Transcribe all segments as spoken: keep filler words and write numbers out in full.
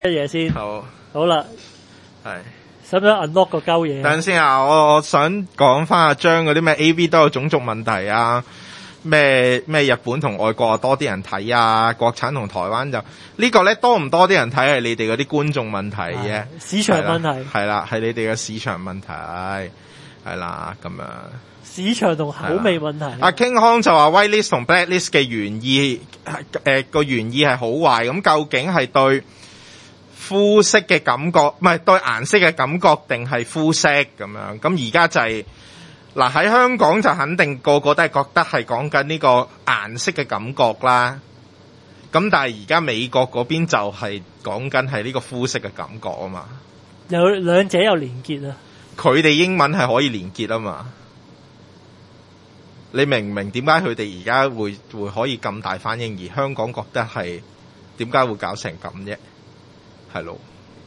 嘢先。 好， 好啦， 係。 使唔使 unlock 個鳩嘢？ 等陣先啊，我我想講翻阿張嗰啲咩 A V 都有種族問題啊，咩咩日本同外國多啲人睇啊，國產同台灣就、這個、呢個咧多唔多啲人睇係你哋嗰啲觀眾問題嘅， 市場問題係啦，係你哋嘅市場問題，係啦咁樣。市場同口味問題。 阿 King Kong 就話 White List 同 Black List 嘅原意，誒個、呃、原意係好壞，咁究竟係對膚色嘅感覺，唔係對顏色嘅感覺，定係膚色咁樣？咁而家就係嗱喺香港就肯定個個都係覺得係講緊呢個顏色嘅感覺啦。咁但係而家美國嗰邊就係講緊係呢個膚色嘅感覺啊嘛。 有兩者有連結啊。佢哋英文係可以連結啊嘛。你明唔明點解佢哋而家會會可以咁大反應，而香港覺得係點解會搞成咁啫？係咯，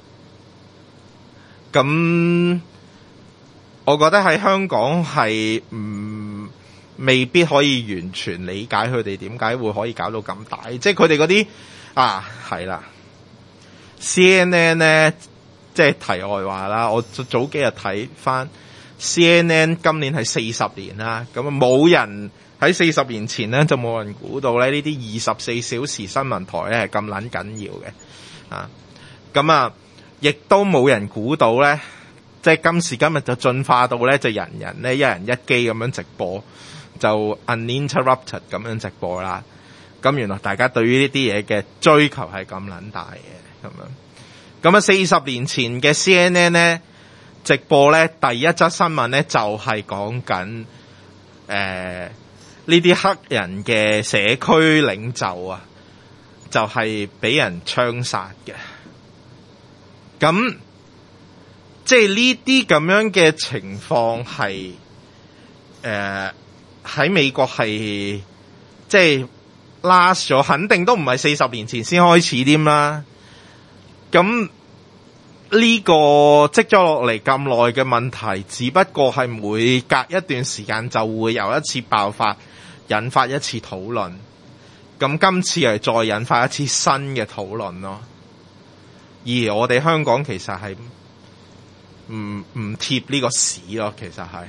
咁我覺得喺香港係唔未必可以完全理解佢哋點解會可以搞到咁大，即係佢哋嗰啲啊係啦 ，C N N 咧，即係題外話啦，我早幾日睇翻 C N N 今年係四十年啦，咁啊冇人喺四十年前咧就冇人估到咧呢啲二十四小時新聞台咧係咁撚緊要嘅啊！咁啊，亦都冇人估到咧，即係今時今日就進化到咧，就人人咧一人一機咁樣直播，就 uninterrupted 咁樣直播啦。咁原來大家對於呢啲嘢嘅追求係咁撚大嘅咁樣。咁啊，四十年前嘅 C N N 咧直播咧，第一則新聞咧就係講緊誒呢啲黑人嘅社區領袖啊，就係俾人槍殺嘅。咁即係呢啲咁樣嘅情況係誒喺美國係即係 last 咗，肯定都唔係四十年前先開始添啦。咁呢個積咗落嚟咁耐嘅問題，只不過係每隔一段時間就會有一次爆發，引發一次討論。咁今次係再引發一次新嘅討論咯。而我哋香港其實係唔唔貼呢個屎咯，其實係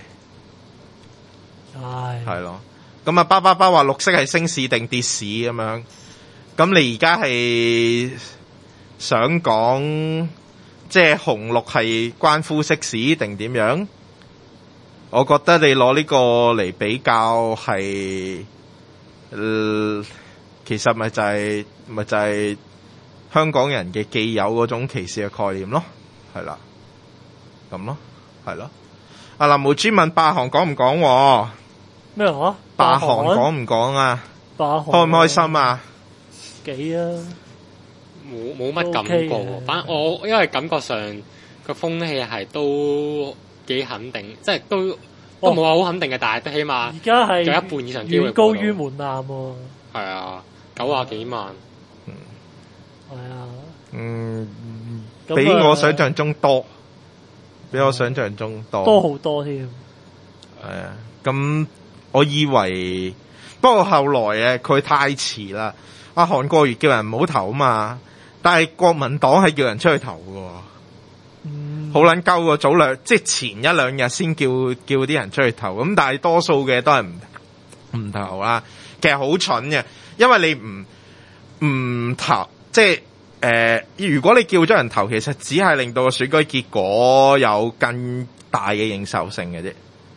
係係咯。咁啊，巴巴巴話綠色係升市定跌市咁樣。咁你而家係想講即係紅綠係關膚色事定點樣？我覺得你攞呢個嚟比較係，呃，其實咪就係咪就係香港人嘅既有嗰種歧視嘅概念咯，係啦，咁咯，係咯。阿林無珠問霸韓講唔講？ 咩話？ 霸韓講唔講啊？ 霸韓開唔開心啊？ 幾啊？ 冇冇乜感覺，反正我因為感覺上個風氣係都幾肯定，即係都都冇話好肯定嘅，但係都起碼而家係有一半以上機會遠高於門檻喎。 係啊，九啊幾萬。 嗯， 係啊。 嗯，比我想象中多，比我想象中多， 多好多添。 係啊，咁我以為，不過後來啊，佢太遲啦。阿韓國瑜叫人唔好投啊嘛。但係國民黨係叫人出去投嘅，好撚鳩個早兩即係前一兩日先叫叫啲人出去投，咁但係多數嘅都係唔唔投啦。其實好蠢嘅，因為你唔唔投，即係誒、呃，如果你叫咗人投，其實只係令到個選舉結果有更大嘅認受性嘅啫。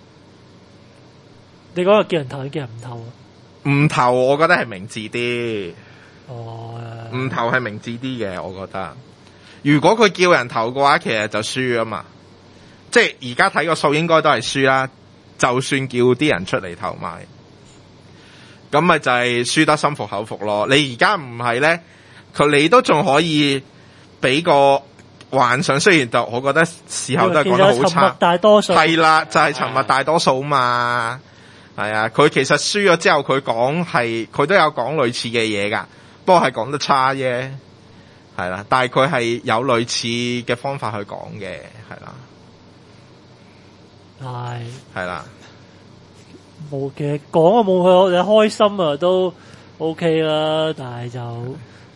你講個叫人投，叫人唔投啊？ 唔投，我覺得係明智啲。 哦， 唔投係明智啲嘅，我覺得。如果佢叫人投嘅話，其實就輸啊嘛。即係而家睇個數應該都係輸啦。就算叫啲人出嚟投埋，咁咪就係輸得心服口服咯。你而家唔係咧，佢你都仲可以俾個幻想。雖然就我覺得事後都係講得好差。 大多數係啦，就係沉默大多數嘛。係啊，佢其實輸咗之後，佢講係佢都有講類似嘅嘢噶。不過係講得差啫，係啦，但係佢係有類似嘅方法去講嘅，係啦， 係係啦， 冇嘅講啊，冇佢你開心啊都 OK 啦，但係就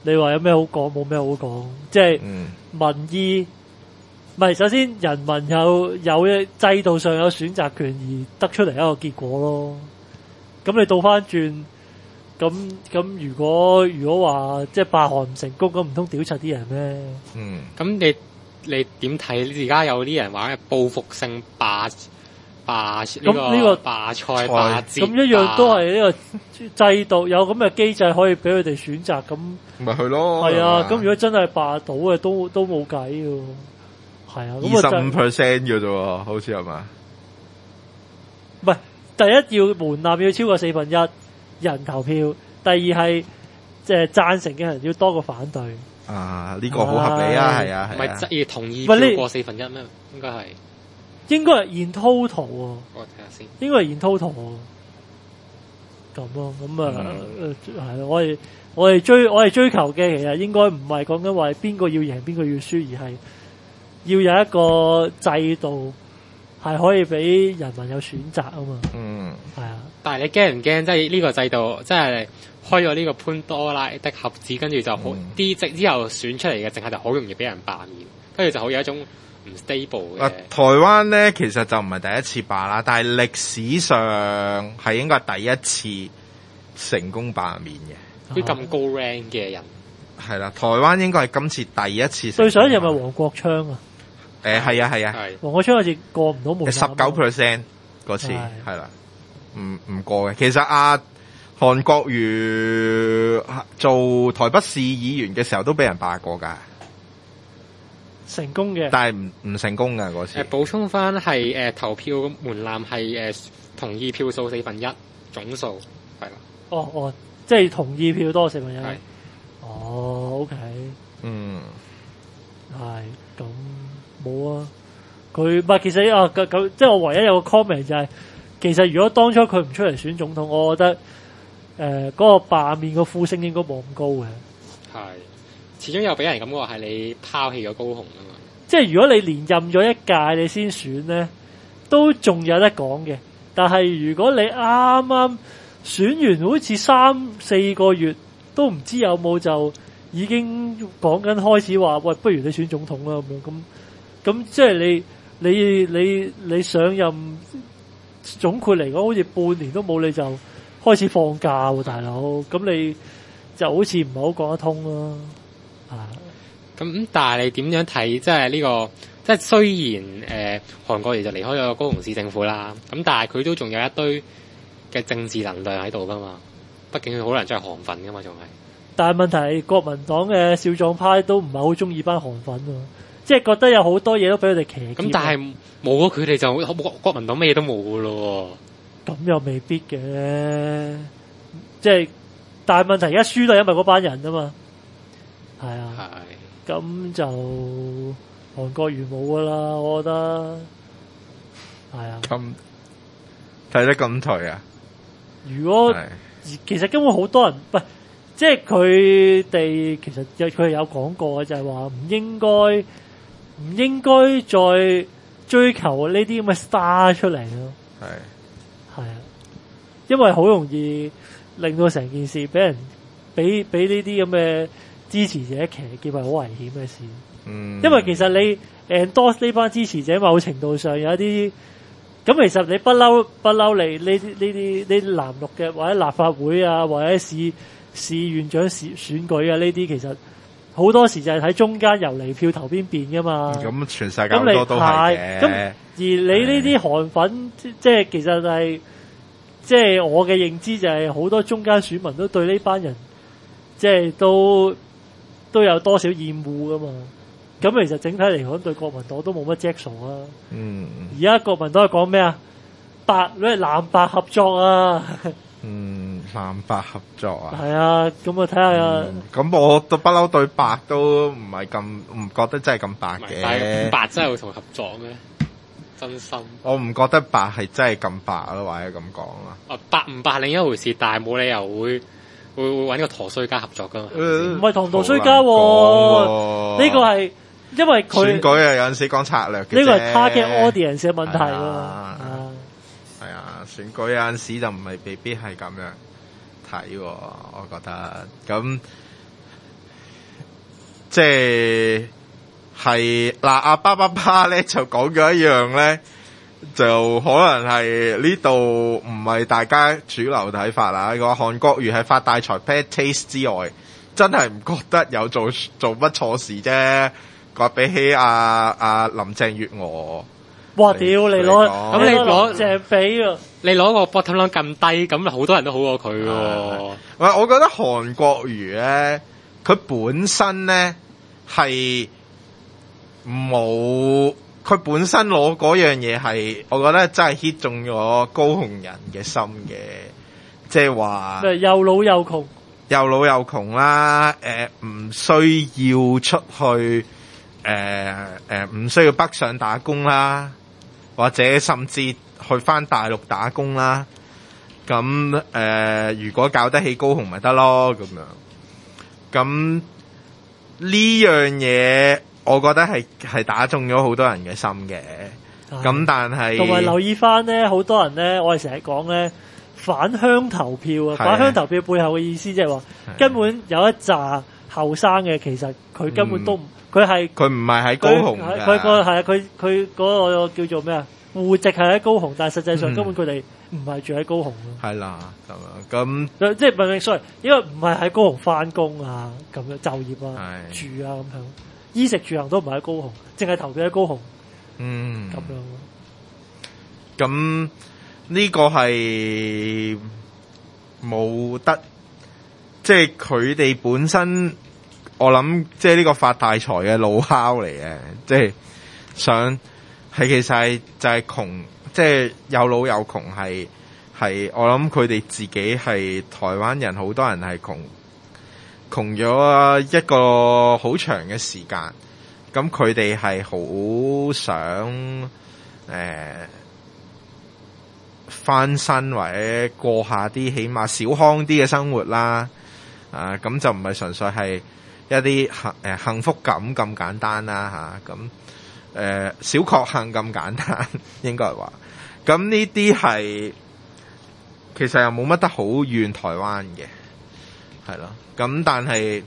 你話有咩好講？冇咩好講，即係嗯民意。唔係，首先人民有有制度上有選擇權而得出嚟一個結果咯。咁你倒翻轉，咁咁如果如果話即係罷韓唔成功，咁唔通屌柒啲人咩？ 嗯， 咁你你點睇？而家有啲人話報復性罷罷呢咁呢個罷賽罷節， 咁一樣都係呢個制度有咁嘅機制可以俾佢哋選擇，咁咪去咯。 係啊。咁如果真係罷到嘅，都都冇計嘅。係啊，咁二十五 percent 嘅啫喎，好似係嘛？ 唔係，第一要門檻要超過四分一人投票，第二係即係贊成嘅人要多過反對。 啊，呢、個好合理啊，係啊， 唔係啊。 係要同意唔係你票過四分一咩？應該係。 應該係 in total 喎， 我睇下先。 應該係 in total 喎。咁咯，咁啊， 嗯誒係咯，我哋我哋追我哋追求嘅其實應該唔係講緊話邊個要贏邊個要輸，而係要有一個制度係可以俾人民有選擇啊嘛。 嗯， 係啊， 但係你驚唔驚？即係呢個制度，即係開咗呢個潘多拉的盒子，跟住就好啲即之後選出嚟嘅，淨係就好容易俾人罷免，跟住就好有一種唔 stable 嘅。 啊，台灣咧其實就唔係第一次罷啦，但係歷史上係應該係第一次成功罷免嘅。 啲咁高 rank 嘅人， 係啦，台灣應該係今次第一次成功罷免。 最上一任咪黃國昌啊？ 誒係啊係啊， 係黃國昌好似過唔到門檻十九 percent 嗰次係係啦，唔唔過嘅。其實啊，韓國瑜做台北市議員嘅時候都俾人罷過㗎， 成功嘅。 但係唔唔成功㗎嗰次誒。補充翻係誒投票門檻係誒同意票數四分一總數係啦， 哦哦，即係同意票多四分一。 係哦，OK， 嗯， 係咁冇啊。佢唔係其實啊咁咁，即係我唯一有個 comment 就係、其實如果當初佢唔出嚟選總統，我覺得誒嗰、呃嗰個罷免個呼聲應該冇咁高嘅。 係，始終有俾人感覺係你拋棄咗高雄啊嘛。 即係如果你連任咗一屆你先選咧，都仲有得講嘅。但係如果你啱啱選完好似三四個月都唔知有冇，就已經講緊開始話喂，不如你選總統啦咁樣咁咁，即係你你你你上任總括嚟講，好似半年都冇，你就開始放假喎，大佬。咁你就好似唔係好講得通咯。啊， 咁但係你點樣睇？即係呢個，即係雖然誒韓國瑜就離開咗高雄市政府啦，咁但係佢都仲有一堆嘅政治能量喺度噶嘛。畢竟佢好多人真係韓粉噶嘛，仲係。 但係問題係國民黨嘅少壯派都唔係好中意班韓粉喎，即係覺得有好多嘢都俾佢哋騎劫。 咁但係冇咗佢哋就國國民黨咩嘢都冇噶咯。 咁又未必嘅，即係但係問題而家輸都係因為嗰班人啊嘛。係啊， 係。 咁就韓國瑜冇噶啦，我覺得係啊。 咁睇得咁頹啊！ 如果係其實根本好多人唔係，即係佢哋其實有佢哋有講過嘅，就係話唔應該唔應該再追求呢啲咁嘅 star 出嚟咯。 係係啊，因為好容易令到成件事俾人俾俾呢啲咁嘅支持者騎劫，係好危險嘅事。 嗯， 因為其實你 endorse 呢班支持者，某程度上有一啲咁，其實你不嬲不嬲你呢啲呢啲呢啲藍綠嘅或者立法會啊，或者市市院長選選舉啊，呢啲其實好多時就係喺中間游離票投邊邊噶嘛。 咁全世界咁你好多都係嘅。 咁而你呢啲韓粉，即即係其實係即係我嘅認知就係好多中間選民都對呢班人即係都都有多少厭惡噶嘛。咁其實整體嚟講對國民黨都冇乜著數啊。 嗯而家國民黨係講咩啊？白咩藍白合作啊？ 嗯，藍白合作啊。 係啊，咁啊睇下。 咁我都不嬲對白都唔係咁唔覺得真係咁白但係嘅。 白真係會同合作咩？真心。 我唔覺得白係真係咁白咯，或者咁講啦。 啊，白唔白係另一回事，但係冇理由會會會揾個陀衰家合作噶嘛。 唔唔係同道衰家喎，呢個係因為佢選舉啊，有陣時講策略嘅啫。 呢個係 target audience 嘅問題喎。 係啊啊，係啊，選舉有陣時就唔係未必係咁樣睇喎，我覺得咁即係係嗱阿巴巴巴咧就講咗一樣咧，就可能係呢度唔係大家主流睇法啦。個韓國瑜係發大財 bad taste 之外，真係唔覺得有做做乜錯事啫。個比起阿阿林鄭月娥。 哇！屌你攞咁你攞鄭比啊！ 你攞個 bottom line 咁低，咁好多人都好過佢喎。 喂，我覺得韓國瑜咧，佢本身咧係冇，佢本身攞嗰樣嘢係，我覺得真係 hit 中咗高雄人嘅心嘅，即係話又老又窮， 又老又窮啦，誒、呃、唔需要出去，誒誒唔需要北上打工啦。或者甚至去返大陸打工啦，咁誒、呃，如果搞得起高雄咪得咯，咁樣。咁呢樣嘢，我覺得係係打中咗好多人嘅心嘅。咁但係同埋留意返咧，好多人咧，我哋成日講咧返鄉投票啊，返鄉投票背後嘅意思即係話，根本有一紮後生嘅，其實佢根本都唔。嗯佢係佢唔係喺高雄嘅， 佢個係啊，佢佢嗰個叫做咩啊？戶籍係喺高雄，但係實際上根本佢哋唔係住喺高雄咯。係啦， 咁樣咁即係唔係 sorry，因為唔係喺高雄返工啊，咁樣就業啊、住啊咁樣，衣食住行都唔係喺高雄，淨係投票喺高雄。嗯，咁樣。 咁呢個係冇得，即係佢哋本身。我諗即係呢個發大財嘅老敲嚟嘅，即係想係其實係就係窮，即係有老有窮，係係我諗佢哋自己係台灣人，好多人係窮窮咗一個好長嘅時間，咁佢哋係好想誒、呃、翻身或者過下啲起碼小康啲嘅生活啦，啊咁就唔係純粹係。一啲幸誒幸福感咁簡單啦嚇，咁、啊、誒、呃、小確幸咁簡單應該係話，咁呢啲係其實又冇乜得好怨台灣嘅，係咯，咁但係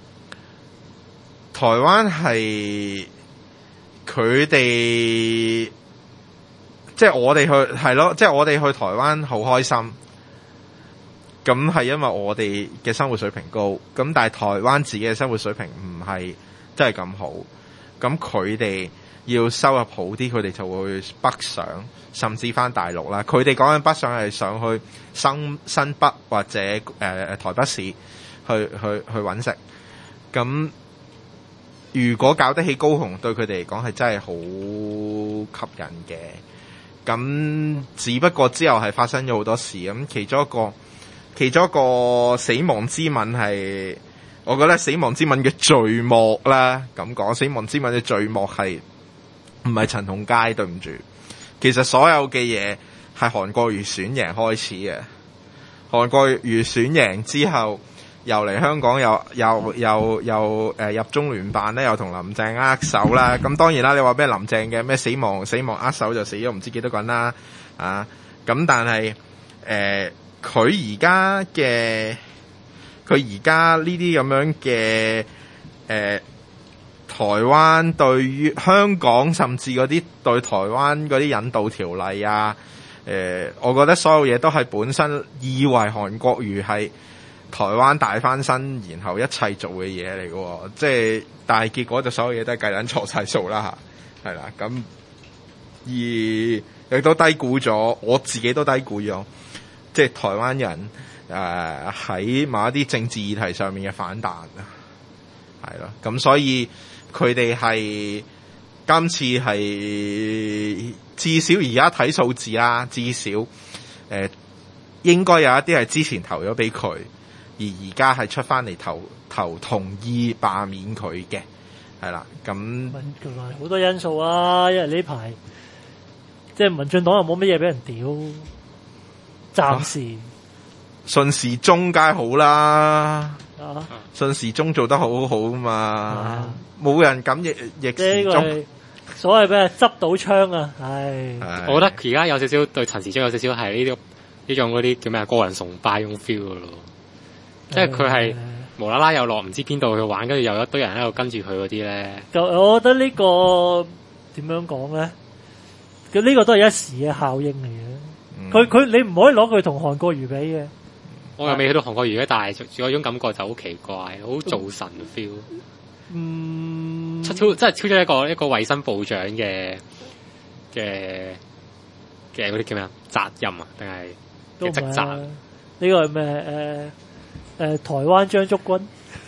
台灣係佢哋即係我哋去係咯，即係我哋去台灣好開心。咁係因為我哋嘅生活水平高，咁但係台灣自己嘅生活水平唔係真係咁好，咁佢哋要收入好啲，佢哋就會北上，甚至翻大陸啦。佢哋講緊北上係上去新新北或者誒、呃、台北市去去去揾食。咁如果搞得起高雄，對佢哋嚟講係真係好吸引嘅。咁只不過之後係發生咗好多事，咁其中一個。其中一個死亡之吻係，我覺得死亡之吻嘅序幕啦，咁講死亡之吻嘅序幕係唔係陳同佳，對唔住。其實所有嘅嘢係韓國瑜選贏開始嘅，韓國瑜選贏之後，又嚟香港又又又又誒入中聯辦咧，又同林鄭握手啦。咁當然啦，你話咩林鄭嘅咩死亡死亡握手就死咗唔知幾多個人啦，啊咁但係誒。呃佢而家嘅佢而家呢啲咁樣嘅誒、呃，台灣對於香港甚至嗰啲對台灣嗰啲引渡條例啊，誒、呃，我覺得所有嘢都係本身以為韓國瑜係台灣大翻身，然後一切做嘅嘢嚟嘅，即係但係結果就所有嘢都係計緊錯晒數啦吓，係啦，咁而亦都低估咗，我自己都低估咗。即係台灣人誒喺、呃、某一啲政治議題上面嘅反彈啊，係咯，咁所以佢哋係今次係至少而家睇數字啦，至少誒、呃、應該有一啲係之前投咗俾佢，而而家係出翻嚟投投同意罷免佢嘅，係啦，咁同埋好多因素啊，因為呢排即係民進黨又冇乜嘢俾人屌。暫時順時鐘梗係好啦，順、啊、時鐘做得好好嘛，冇、啊、人敢逆逆時鐘。 所謂咩執到槍啊，唉！ 我覺得而家有少少對陳時中有少少係呢啲呢種嗰啲叫咩個人崇拜種 feel 噶咯，即係佢係無啦啦又落唔知邊度去玩，跟住又有一堆人喺度跟住佢嗰啲咧。 就我覺得呢個點樣講咧？佢呢個都係一時嘅效應嚟嘅。佢佢、你唔可以攞佢同韓國瑜比嘅。 我又未去到韓國瑜嘅，但係嗰種感覺就好奇怪，好造神 feel。 嗯， 超超真係超咗一個一個衛生部長嘅嘅嘅嗰啲叫咩啊？責任啊，定係嘅職責？ 呢個係咩？誒誒，台灣張竹君。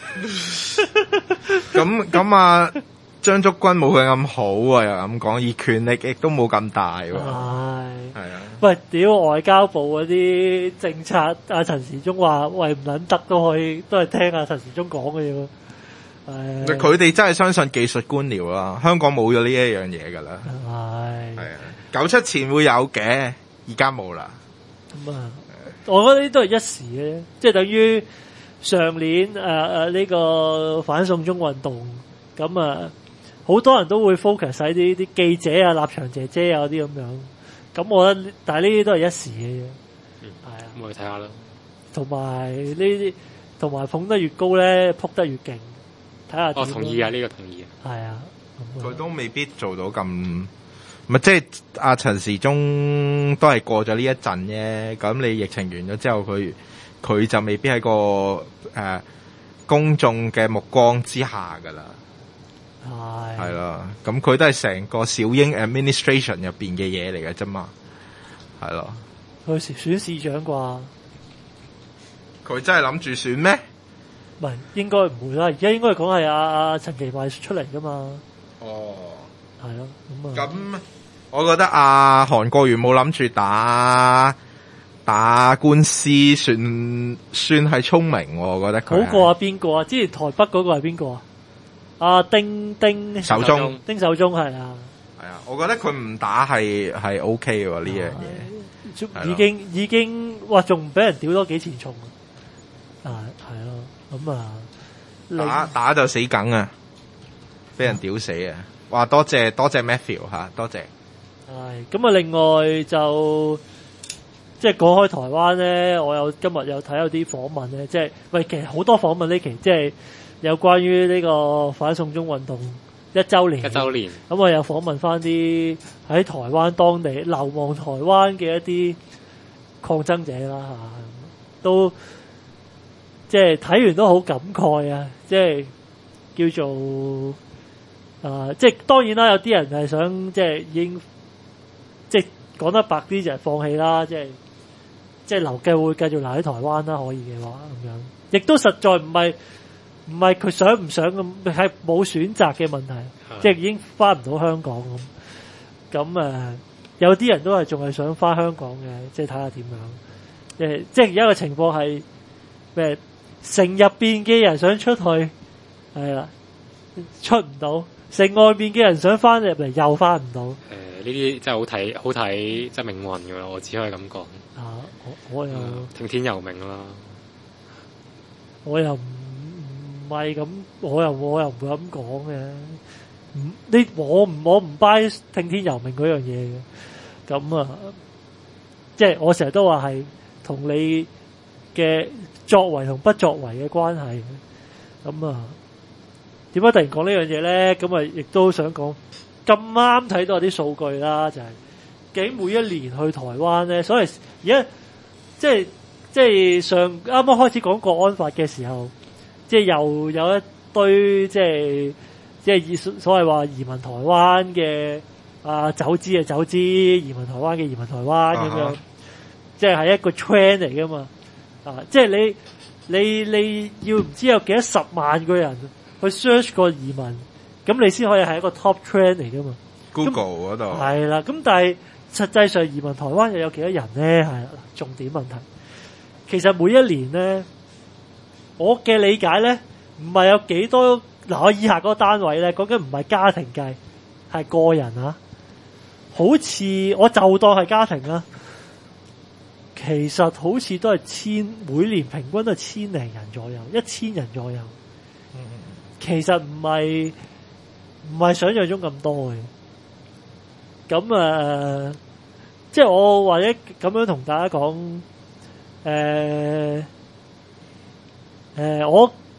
咁咁啊，張竹君冇佢咁好啊，又咁講，而權力亦都冇咁大喎。係係啊。 喂，屌外交部嗰啲政策，阿陳時中話喂唔撚得都可以，都係聽阿陳時中講嘅啫。 佢哋真係相信技術官僚啦，香港冇咗呢一樣嘢噶啦。 係係啊，九七前會有嘅，而家冇啦。 咁啊，我覺得呢啲都係一時嘅，即係等於上年誒誒呢個反送中運動，咁啊好多人都會 focus 喺啲啲記者啊、立場姐姐啊嗰啲咁樣。咁我覺得，但係呢啲都係一時嘅啫。 嗯，係啊，咁我哋睇下啦。同埋呢啲，同埋捧得越高咧，撲得越勁。睇下。 我同意啊，呢、這個同意啊。 係啊。 佢都未必做到咁，咪即係阿陳時中都係過咗呢一陣啫。咁你疫情完咗之後，佢佢就未必喺個誒、呃、公眾嘅目光之下噶啦。係係咯，咁佢都係成個小英 administration 入邊嘅嘢嚟嘅啫嘛，係咯。 佢選市長啩？ 佢真係諗住選咩？ 唔係，應該唔會啦。而家應該講係阿阿陳其邁出嚟噶嘛。 哦， 係咯，咁啊。 咁我覺得阿韓國瑜冇諗住打打官司算，算算係聰明。我覺得佢好過啊邊個啊？之前台北嗰個係邊個啊？阿丁丁守中， 丁守中係啊， 係啊，我覺得佢唔打係係 O K 嘅呢樣嘢， 已經已經哇，仲唔俾人屌多幾錢重啊？係咯，咁啊打打就死梗啊，俾人屌死啊！哇，多謝多謝 Matthew 吓，多謝。 係咁啊，另外就即係講開台灣咧，我有今日有睇有啲訪問咧，即係喂，其實好多訪問呢期即係。有關於呢個反送中運動一週年， 一週年咁我又訪問翻啲喺台灣當地流亡台灣嘅一啲抗爭者啦嚇，都即係睇完都好感慨啊！即係叫做啊、呃，即係當然啦，有啲人係想即係已經即係講得白啲就係放棄啦，即係即係留繼會繼續留喺台灣啦，可以嘅話咁樣，亦都實在唔係。唔係佢想唔想咁，係冇選擇嘅問題，即係已經翻唔到香港咁。咁誒、呃，有啲人都係仲係想翻香港嘅，即係睇下點樣。誒，即係而家嘅情況係咩？城入邊嘅人想出去，係啦，出唔到；城外邊嘅人想翻入嚟，又翻唔到。誒、 呃，呢啲真係好睇，好睇，即係命運㗎啦。我只可以咁講。 啊，我我又、 嗯、聽天由命啦。 我又唔。唔係咁，我又我又唔會咁講嘅。唔，呢我唔我唔 buy 聽天由命嗰樣嘢嘅。咁啊，即係我成日都話係同你嘅作為同不作為嘅關係。咁啊，點解突然講呢樣嘢咧？咁啊，亦都想講咁啱睇到有啲數據啦，就係、是、竟每一年去台灣咧，所以而家即係即係上啱啱開始講國安法嘅時候。即係又有一堆即係即係所謂話移民台灣嘅啊走資啊走資，移民台灣嘅移民台灣咁樣，即係係一個 trend 嚟噶嘛啊！即係你你你要唔知有幾多十萬個人去 search 個移民，咁你先可以係一個 top trend 嚟噶嘛 ？Google 嗰度係啦，咁但係實際上移民台灣又有幾多人咧？係啦，重點問題。其實每一年咧。我嘅理解咧，唔係有幾多嗱，我以下嗰個單位咧，講緊唔係家庭計，係個人啊。好似我就當係家庭啦，其實好似都係千，每年平均都係千零人左右，一千人左右。其實唔係唔係想象中咁多嘅。咁誒、呃，即係我或者咁樣同大家講，誒、呃。誒、呃，我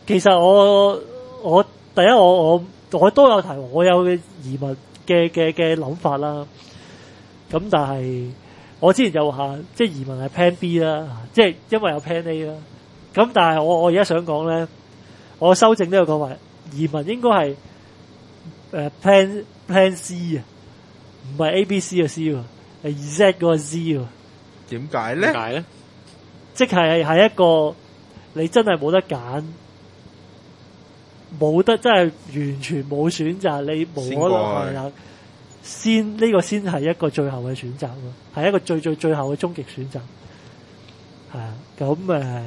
其實我我第一我我我都有提我有嘅移民嘅嘅嘅諗法啦。咁但係我之前就話即係移民係 Plan B 啦，即係因為有 Plan A 啦。咁但係我我而家想講咧，我修正都有講話移民應該係誒 Plan Plan C 啊，唔係 A B C 嘅 C 喎，係 Z 嗰個 Z 喎。 點解咧？ 點解咧？ 即係係一個你真係冇得揀，冇得真係完全冇選擇，你冇可能係啦。先呢個先係一個最後嘅選擇咯，係一個最最最後嘅終極選擇。係啊，咁誒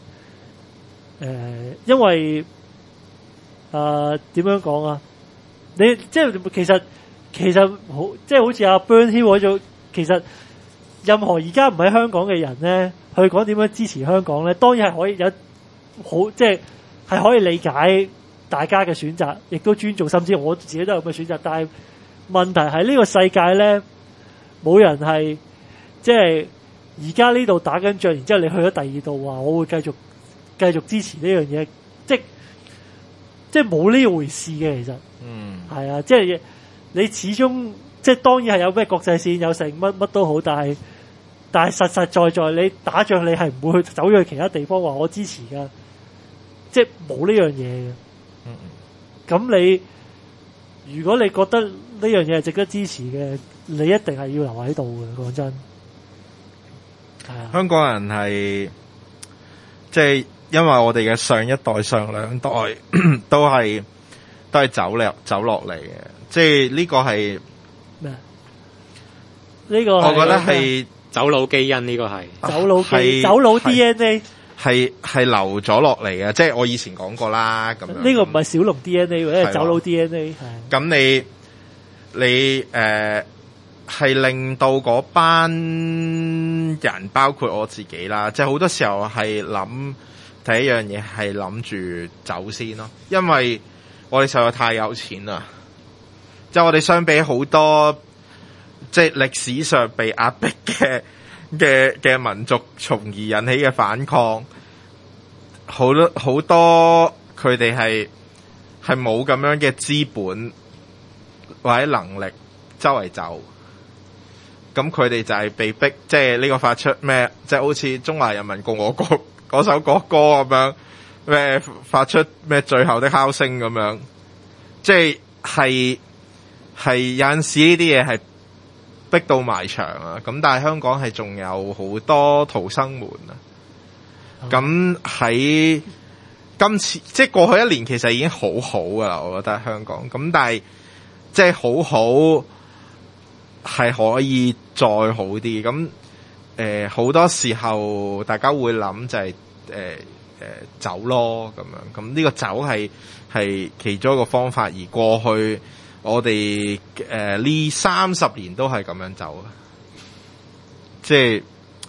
誒，因為誒點樣講啊？你即係其實其實好，即係好似阿 Burn Hill 嗰種，其實任何而家唔喺香港嘅人咧，去講點樣支持香港咧，當然係可以有好，即係係可以理解大家嘅選擇，亦都尊重，甚至我自己都有咁嘅選擇。但係問題係呢個世界咧，冇人係即係而家呢度打緊仗，然之後你去咗第二度話，我會繼續繼續支持呢樣嘢，即即係冇呢回事嘅。其實，嗯，係啊，即係你始終即係當然係有咩國際線有成乜乜都好，但係但係實實在在你打仗你係唔會去走咗去其他地方話我支持㗎，即係冇呢樣嘢嘅。嗯，咁你如果你覺得呢樣嘢係值得支持嘅，你一定係要留喺度嘅。講真，係啊， 香港人係即係因為我哋嘅上一代、上兩代都係都係走落走落嚟嘅，即係呢個係咩？呢個我覺得係走佬基因，呢個係走佬基走佬 D N A。 係係流咗落嚟嘅，即係我以前講過啦。咁樣呢個唔係小龍 D N A，係走佬 D N A。 咁你你誒係令到嗰班人，包括我自己啦，即係好多時候係諗第一樣嘢係諗住走先咯，因為我哋實在太有錢啦。即係我哋相比好多即係歷史上被壓迫嘅嘅嘅民族，從而引起嘅反抗，好多好多佢哋係係冇咁樣嘅資本或者能力周圍走，咁佢哋就係被逼，即係呢個發出咩，即係好似中華人民共和國嗰首國歌咁樣，咩發出咩最後的敲聲咁樣，即係係係有陣時呢啲嘢係逼到埋牆啊！咁但係香港係仲有好多逃生門啊！咁喺今次即係過去一年其實已經好好噶啦，我覺得香港咁，但係即係好好係可以再好啲。咁誒好多時候大家會諗就係誒誒走咯咁樣。咁呢個走係係其中一個方法，而過去我哋誒呢三十年都係咁樣走，即係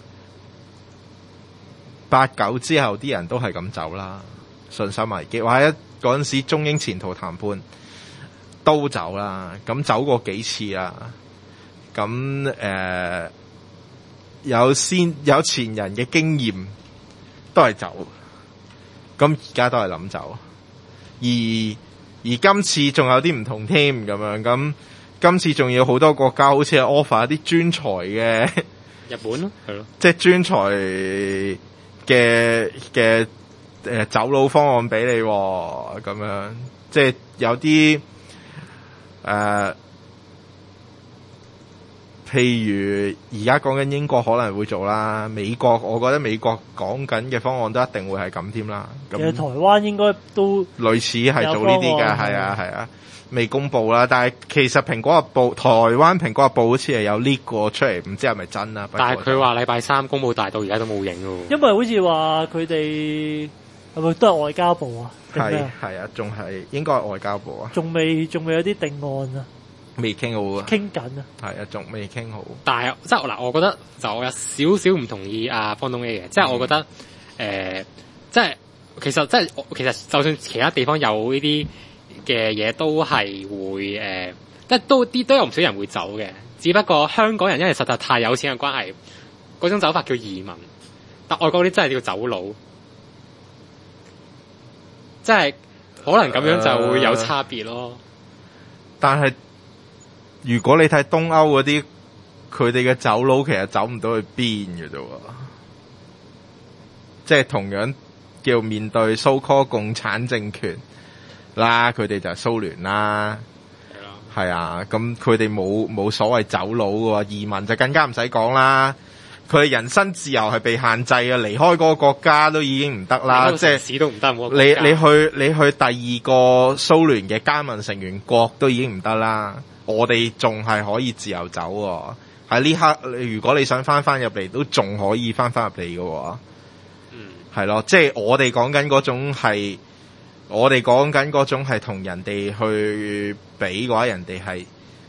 八九之後啲人都係咁走啦，信心危機或者嗰陣時中英前途談判都走啦，咁走過幾次啦，咁誒、呃、有先有前人嘅經驗都係走，咁而家都係諗走，而而今次仲有啲唔同添咁樣，咁今次仲要好多國家好似係 offer 一啲專才嘅日本咯，係咯， 即係專才嘅嘅誒走佬方案俾你咁樣，即係有啲誒、呃，譬如而家講緊英國可能會做啦，美國我覺得美國講緊嘅方案都一定會係咁添啦。咁其實台灣應該都類似係做呢啲嘅，係啊係啊，未公布啦。但係其實蘋果日報台灣蘋果日報好似係有呢個出嚟，唔知係咪真啊？ 但係佢話禮拜三公佈大到而家都冇影喎。 因為好似話佢哋係咪都係外交部啊？ 係係啊，仲係應該係外交部啊。 仲未仲未有啲定案啊？ 未傾好啊， 傾緊啊，係啊，仲未傾好。 但係即係嗱，我覺得就我有少少唔同意阿方東 A 嘅，即係我覺得誒、呃，即係其實即係其實就算其他地方有呢啲嘅嘢，都係會誒，即係都啲都有唔少人會走嘅。只不過香港人因為實在太有錢嘅關係，嗰種走法叫移民，但外國啲真係叫走佬。 即係可能咁樣就會有差別咯。 呃、但係如果你睇東歐嗰啲，佢哋嘅走佬其實走唔到去邊嘅啫喎，即係同樣叫面對 so-called 共產政權啦，佢哋就係蘇聯啦。係啊，咁佢哋冇冇所謂走佬嘅喎，移民就更加唔使講啦。佢人身自由係被限制嘅，離開嗰個國家都已經唔得啦。即係市都唔得， 你你去你去第二個蘇聯嘅加盟成員國都已經唔得啦。我哋仲係可以自由走喎。喺呢刻，如果你想翻翻入嚟，都仲可以翻翻入嚟嘅喎。 嗯，係咯，即係我哋講緊嗰種係。我哋講緊嗰種係同人哋去比嘅話，人哋係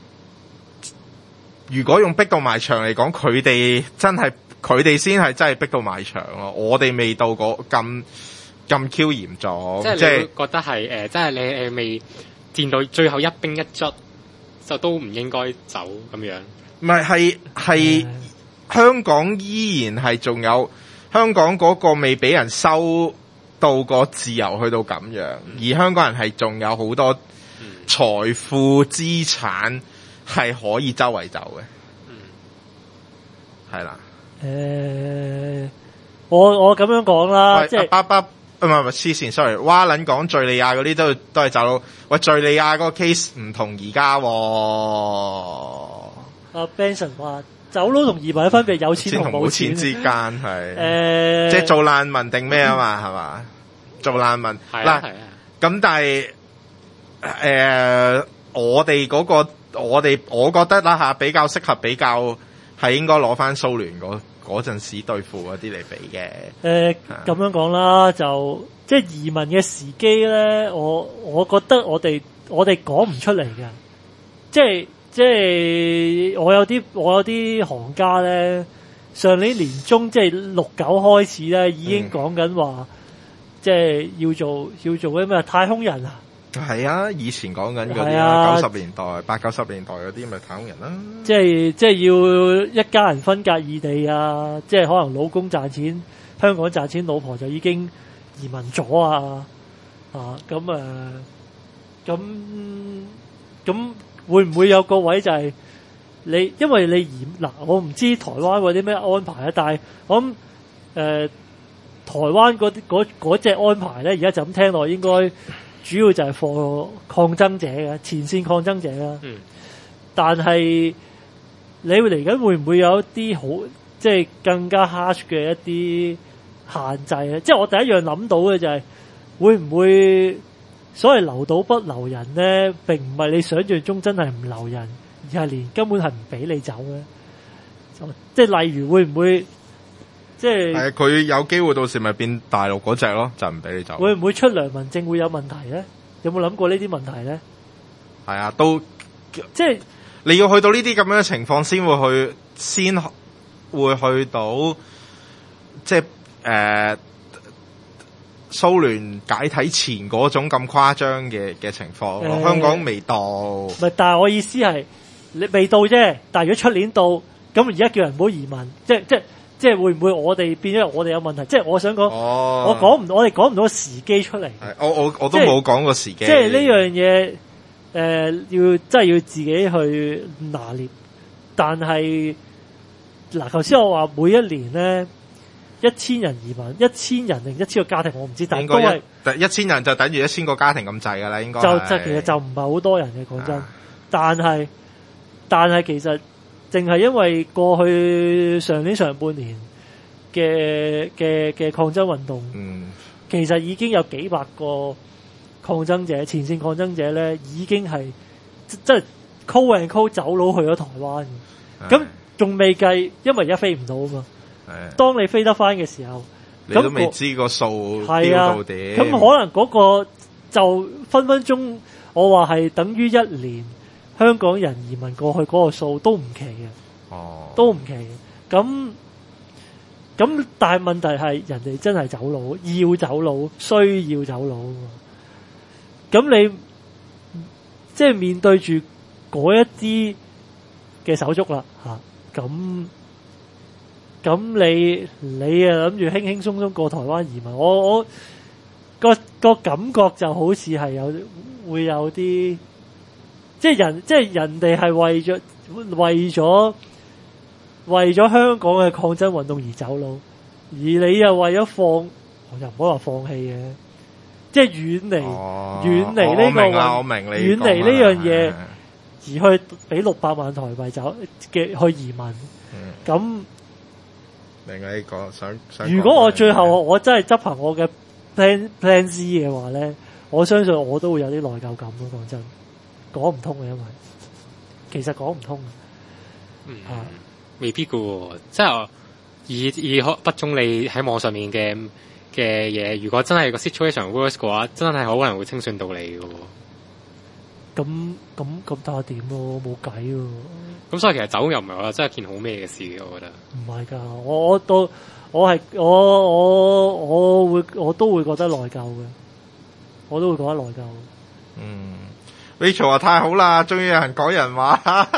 如果用逼到埋牆嚟講，佢哋真係佢哋先係真係逼到埋牆咯。我哋未到嗰咁咁 Q 嚴重， 即係你會覺得係誒，即係你誒未戰到最後一兵一卒，就都唔應該走咁樣。 唔係係係香港依然係仲有香港嗰個未俾人收到個自由去到咁樣，而香港人係仲有好多財富資產係可以周圍走嘅，係啦。 誒，我我咁樣講啦，即係巴巴唔係唔係黐線 ，sorry， 蛙撚講敍利亞嗰啲都都係走佬。喂，敍利亞嗰個 case 唔同而家喎。 阿 Benson 話走佬同移民嘅分別有錢同冇錢之間係誒， 即係做難民定咩啊嘛，係嘛？做難民嗱，咁但係誒，我哋嗰個我哋我覺得啦嚇，比較適合比較係應該攞翻蘇聯嗰嗰陣時對付嗰啲嚟比嘅。 誒咁樣講啦，就即係移民嘅時機咧，我我覺得我哋我哋講唔出嚟嘅，即係。即係我有啲我有啲行家咧，上年年中即係六九開始咧，已經講緊話，嗯、即係要做要做啲咩太空人啊！ 係啊，以前講緊嗰啲啊，九十年代、八九十年代嗰啲咪太空人啦。 即係即係要一家人分隔異地啊！即係可能老公賺錢，香港賺錢，老婆就已經移民咗啊！啊咁誒，咁咁。會唔會有個位就係你，因為你移嗱，我唔知台灣嗰啲咩安排啊，但係我諗誒、呃、台灣嗰啲嗰嗰隻安排咧，而家就咁聽落，應該主要就係 for 抗爭者嘅前線抗爭者啦。嗯。但係你會嚟緊會唔會有一啲好即係更加 harsh 嘅一啲限制咧？即係我第一樣諗到嘅就係、是、會唔會？所謂留島不留人咧，並唔係你想象中真係唔留人，而係連根本係唔俾你走嘅。即係例如會唔會即係？係佢有機會到時咪變大陸嗰隻咯，就唔俾你走。 會唔會出良民證會有問題咧？有冇諗過呢啲問題咧？ 係啊，都即係你要去到呢啲咁樣嘅情況，先會去，先會去到即係誒。呃蘇聯解體前嗰種咁誇張嘅嘅情況，呃、香港未到。唔係，但係我意思係你未到啫。但係如果出年到，咁而家叫人唔好移民，即即即係會唔會我哋變咗我哋有問題？即係我想講， 哦、 我講唔，我哋講唔到時機出嚟。 我我我都冇講過時機。 即係呢樣嘢，誒、呃、要真係要自己去拿捏。但係嗱，頭先我話每一年咧。一千人移民，一千人定一千個家庭，我唔知，但係都係一千人就等於一千個家庭咁滯㗎啦，應該就就其實就唔係好多人嘅，講真。啊、但係但係其實淨係因為過去上年上半年嘅嘅嘅抗爭運動，嗯、其實已經有幾百個抗爭者、前線抗爭者咧，已經係即係 call and call 走佬去咗台灣。咁仲未計，因為而家飛唔到啊嘛。當你飛得翻嘅時候， 你都未知個數飆到點。咁可能嗰個就分分鐘，我話係等於一年香港人移民過去嗰個數都唔奇嘅。哦，都唔奇嘅。咁咁，但係問題係人哋真係走佬，要走佬，需要走佬。咁你即係面對住嗰一啲嘅手足啦，吓咁。咁你你啊諗住輕輕鬆鬆過台灣移民，我我個個感覺就好似係有會有啲，即係人即係人哋係為咗為咗為咗香港嘅抗爭運動而走佬，而你又為咗放，我又唔好話放棄嘅，即係遠離遠離呢個運，我明你遠離呢樣嘢，而去俾六百萬台幣走嘅去移民，咁、嗯。 明你講想想。 如果我最後我真係執行我嘅 plan plan C 嘅話咧，我相信我都會有啲內疚感咯。講真，講唔通嘅，因為其實講唔通。 嗯，啊、未必噶喎，即係以以不中你喺網上面嘅嘅嘢，如果真係個 situation worse 嘅話，真係好可能會清算到你嘅喎。 咁咁咁睇下點咯，冇計喎。 咁所以其實走又唔係話真係件好咩嘅事嘅，我覺得。 唔係㗎，我我都我係我我我會我都會覺得內疚嘅，我都會覺得內疚。 嗯 ，Rachel 話太好啦，終於有人講人話，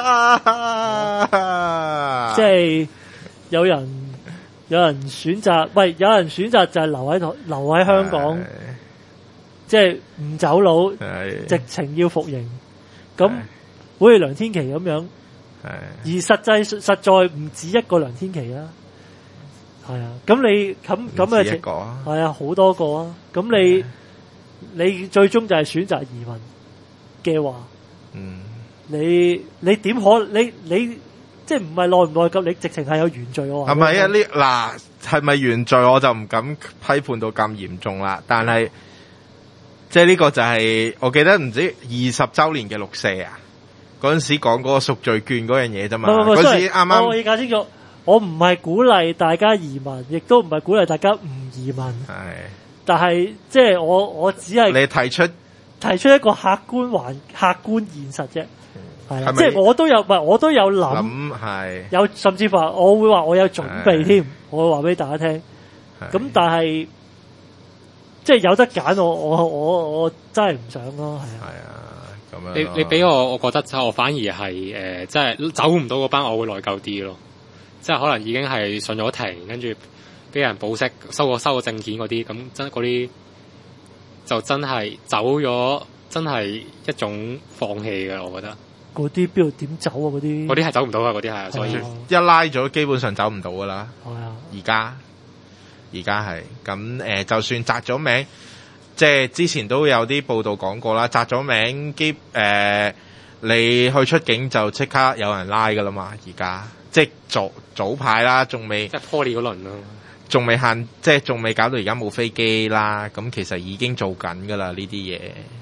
即係有人有人選擇，喂，有人選擇就係留喺留喺香港。即係唔走佬，直情要服刑，咁好似梁天琦咁樣，而實際實在唔止一個梁天琦啦，係啊，咁你咁咁嘅係啊好多個啊，咁你你最終就係選擇移民嘅話，嗯，你你點可你你即係唔係內唔內疚，你直情係有原罪嘅話， 係咪啊？呢嗱係咪原罪我就唔敢批判到咁嚴重啦，但係。即係呢個就係、是、我記得唔知二十周年嘅六四啊，嗰陣時講嗰個贖罪券嗰樣嘢啫嘛。嗰時啱啱我要搞清楚，我唔係鼓勵大家移民，亦都唔係鼓勵大家唔移民。係，但係即係我我只係你提出提出一個客觀環客觀現實啫。係啦，即係我都有唔係我都有諗，係有甚至乎話我會話我有準備添，我會話俾大家聽。咁但係。即係有得揀，我我我我真係唔想咯，係啊。係啊，咁樣。 你你俾我，我覺得就我反而係誒，即係走唔到嗰班，我會內疚啲咯。即係可能已經係上咗庭，跟住俾人保釋，收個收個證件嗰啲，咁真嗰啲就真係走咗，真係一種放棄嘅，我覺得。 嗰啲邊度點走啊？嗰啲。 嗰啲係走唔到啊！嗰啲係，所以一拉咗，基本上走唔到噶啦。 係啊。 而家。而家係咁誒，就算摘咗名，即係之前都有啲報道講過啦。摘咗名，基誒、呃、你去出境就即刻有人拉噶啦嘛。而家即係早早排啦，仲未即係 Poly 嗰輪咯， 仲未限，即係仲未搞到而家冇飛機啦。咁其實已經做緊噶啦呢啲嘢，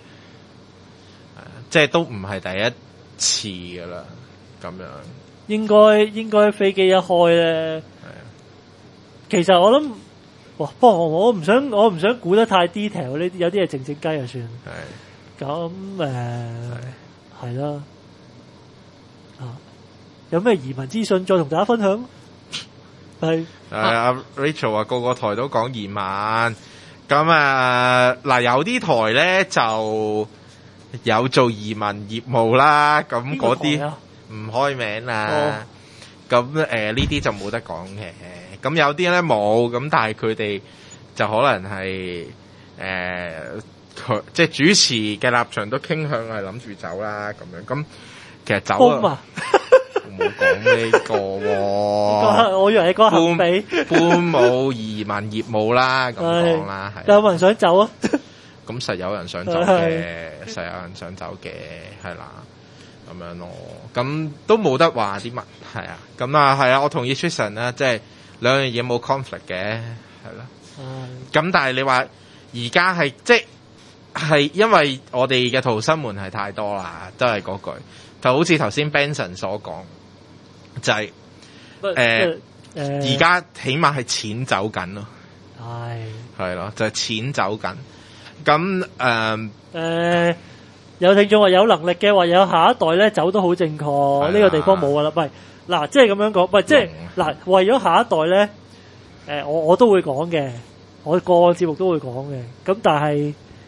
即係都唔係第一次噶啦。咁樣應該應該飛機一開咧，其實我諗。哇！不過我唔想我唔想估得太 detail 呢啲，有啲係靜靜雞就算。係咁誒，係啦。啊，有咩移民資訊再同大家分享？係誒阿 Rachel 話個個台都講移民，咁啊嗱有啲台咧就有做移民業務啦，咁嗰啲唔開名啦。咁誒呢啲就冇得講嘅。咁有啲咧冇，咁但係佢哋就可能係誒佢即係主持嘅立場都傾向係諗住走啦咁樣。咁其實走啊，冇講呢個喎。 我以為你講後尾搬冇移民業務啦，咁講啦，係。 有冇人想走啊？ 咁實有人想走嘅，實有人想走嘅，係啦。咁樣咯，咁都冇得話啲乜，係啊。咁啊係啊，我同意 Tristan 啦，即係。兩樣嘢冇 conflict 嘅，係啦。咁但係你話而家係即係因為我哋嘅逃生門係太多啦，都係嗰句。就好似頭先 Benson 所講，就係誒而家起碼係錢走緊咯。係係咯，就係、是、錢走緊。咁誒誒有聽眾話有能力嘅話，有下一代咧走都好正確。呢個地方冇噶啦，喂。嗱，即係咁樣講，喂，即係嗱，為咗下一代咧，誒、呃，我我都會講嘅，我個個節目都會講嘅，咁但係，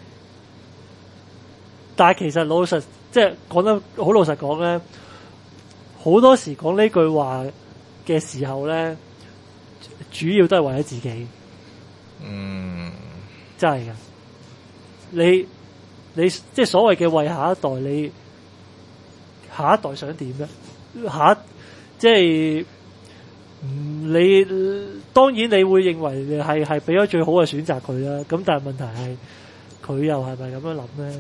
但係其實老實，即係講得好老實講咧，好多時講呢句話嘅時候咧，主要都係為咗自己，嗯，真係噶， 你你即係所謂嘅為下一代，你下一代想點咧？下一即係嗯，你當然你會認為你係係俾咗最好嘅選擇佢啦。咁但係問題係佢又係咪咁樣諗咧？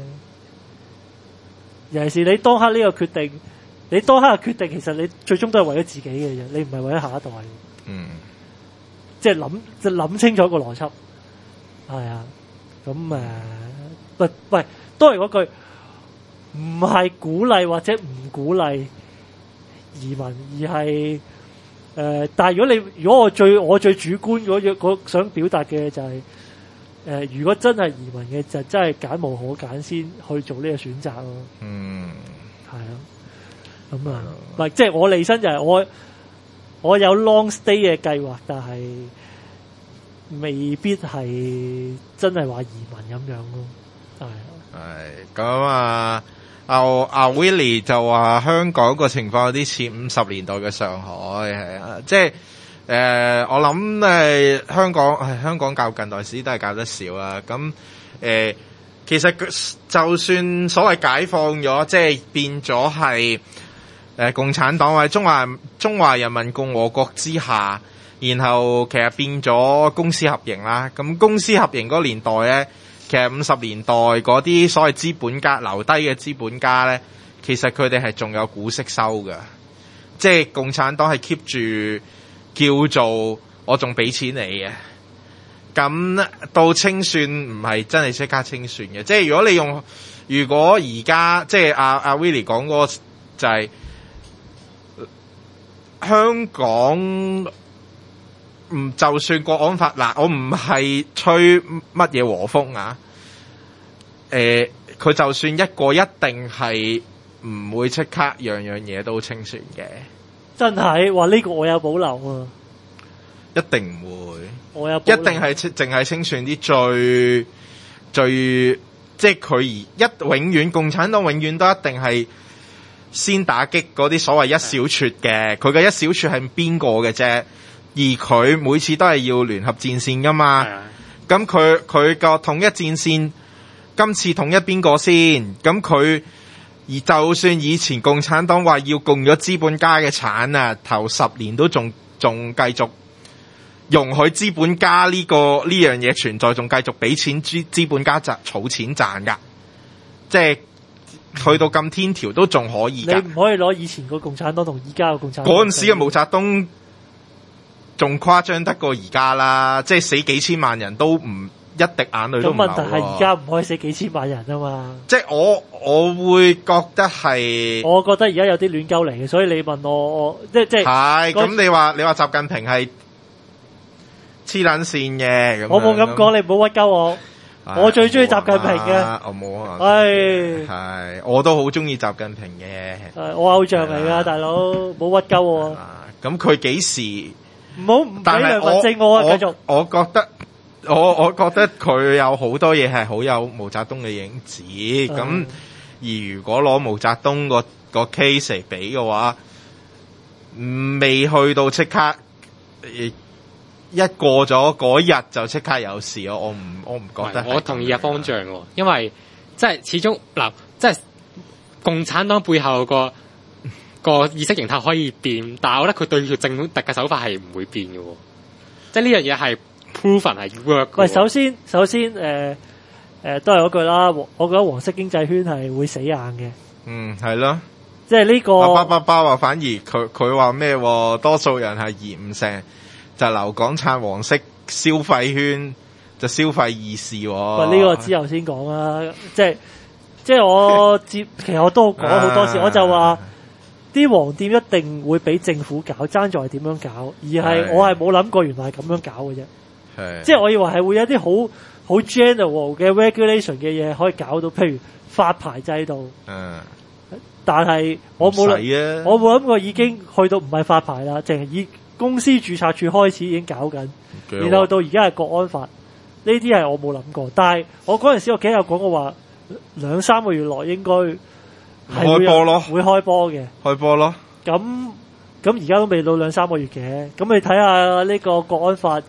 尤其是你當刻呢個決定，你當刻嘅決定其實你最終都係為咗自己嘅啫，你唔係為咗下一代。 嗯， 即係諗即係諗清楚個邏輯，係啊。咁誒，喂喂，都係嗰句，唔係鼓勵或者唔鼓勵移民，而係誒、呃。但係如果你如果我最我最主觀嗰樣嗰想表達嘅就係、是、誒、呃，如果真係移民嘅就真係揀無可揀先去做呢個選擇咯。 嗯， 係咯。咁啊，唔係即係我離身就係我我有 long stay 嘅計劃，但係未必係真係話移民咁樣咯。係係咁啊！阿阿 Willie 就話香港個情況有啲似五十年代嘅上海，係啊，即係誒、呃，我諗誒香港係香港教近代史都係教得少啊。咁誒、呃，其實就算所謂解放咗，即係變咗係誒共產黨或者中華中華人民共和國之下，然後其實變咗公私合營啦。咁公私合營嗰個年代咧。其實五十年代嗰啲所謂資本家留低嘅資本家咧，其實佢哋係仲有股息收㗎，即係共產黨係 keep 住叫做我仲俾錢你嘅。咁到清算唔係真係即刻清算嘅，即係如果你用，如果而家即係阿阿 Willie 講嗰個就係、是、香港。唔，就算國安法嗱，我唔係吹乜嘢和風啊。誒、呃，佢就算一個一定係唔會即刻樣樣嘢都清算嘅。真係話呢個我有保留啊！一定唔會，我有保留一定係淨係清算啲最最，即係佢而一永遠共產黨永遠都一定係先打擊嗰啲所謂一小撮嘅，佢嘅一小撮係邊個嘅啫？而佢每次都係要聯合戰線噶嘛，咁佢佢個統一戰線，今次統一邊個先？咁佢而就算以前共產黨話要共咗資本家嘅產啊，頭十年都仲仲繼續容許資本家呢、這個呢樣嘢存在，仲繼續俾錢資資本家賺儲錢賺噶，即係去到咁天條都仲可以㗎。你唔可以攞以前個共產黨同而家個共產黨嗰陣時嘅毛澤東。仲誇張得過而家啦，即係死幾千萬人都唔一滴眼淚都唔流。咁問題係而家唔可以死幾千萬人啊嘛。即係我我會覺得係，我覺得而家有啲亂鳩嚟嘅，所以你問我，我即即係。係咁，你話你話習近平係黐撚線嘅咁。我冇咁講，你唔好屈鳩我。我最中意習近平嘅。我冇啊。係係，我都好中意習近平嘅。係我偶像嚟㗎，大佬冇屈鳩我。咁佢幾時？唔好唔俾梁文正我啊！繼續，我覺得我我覺得佢有好多嘢係好有毛澤東嘅影子。咁、嗯、而如果攞毛澤東個個 case 嚟比嘅話，未去到即刻一過咗嗰日就即刻有事咯。我唔我唔覺得。我同意阿方丈喎，因為即係始終嗱，即係共產黨背後個。個意識形態可以變，但係我覺得佢對住政府敵嘅手法係唔會變嘅，即係呢樣嘢係 proven 係 work。喂，首先首先誒誒、呃呃、都係嗰句啦，我覺得黃色經濟圈係會死硬嘅。嗯，係咯，即係呢個。包包包話反而佢佢話咩？多數人係嫌唔成，就留港撐黃色消費圈，就消費意事。喂，呢個之後先講啦，即係即係我接，其實我都講好多次，我就話。啲黃店一定會俾政府搞，爭在係點樣搞，而係我係冇諗過原來係咁樣搞嘅啫。即係我以為係會有一啲好好 general 嘅 regulation 嘅嘢可以搞到，譬如發牌制度。嗯、但係我冇諗，我冇諗過已經去到唔係發牌啦，淨係以公司註冊處開始已經搞緊，然後到而家係國安法，呢啲係我冇諗過。但係我嗰陣時我記得有講過話，兩三個月內應該。開波咯，會開波嘅，開波咯。咁咁而家都未到兩三個月嘅，咁你睇下呢個國安法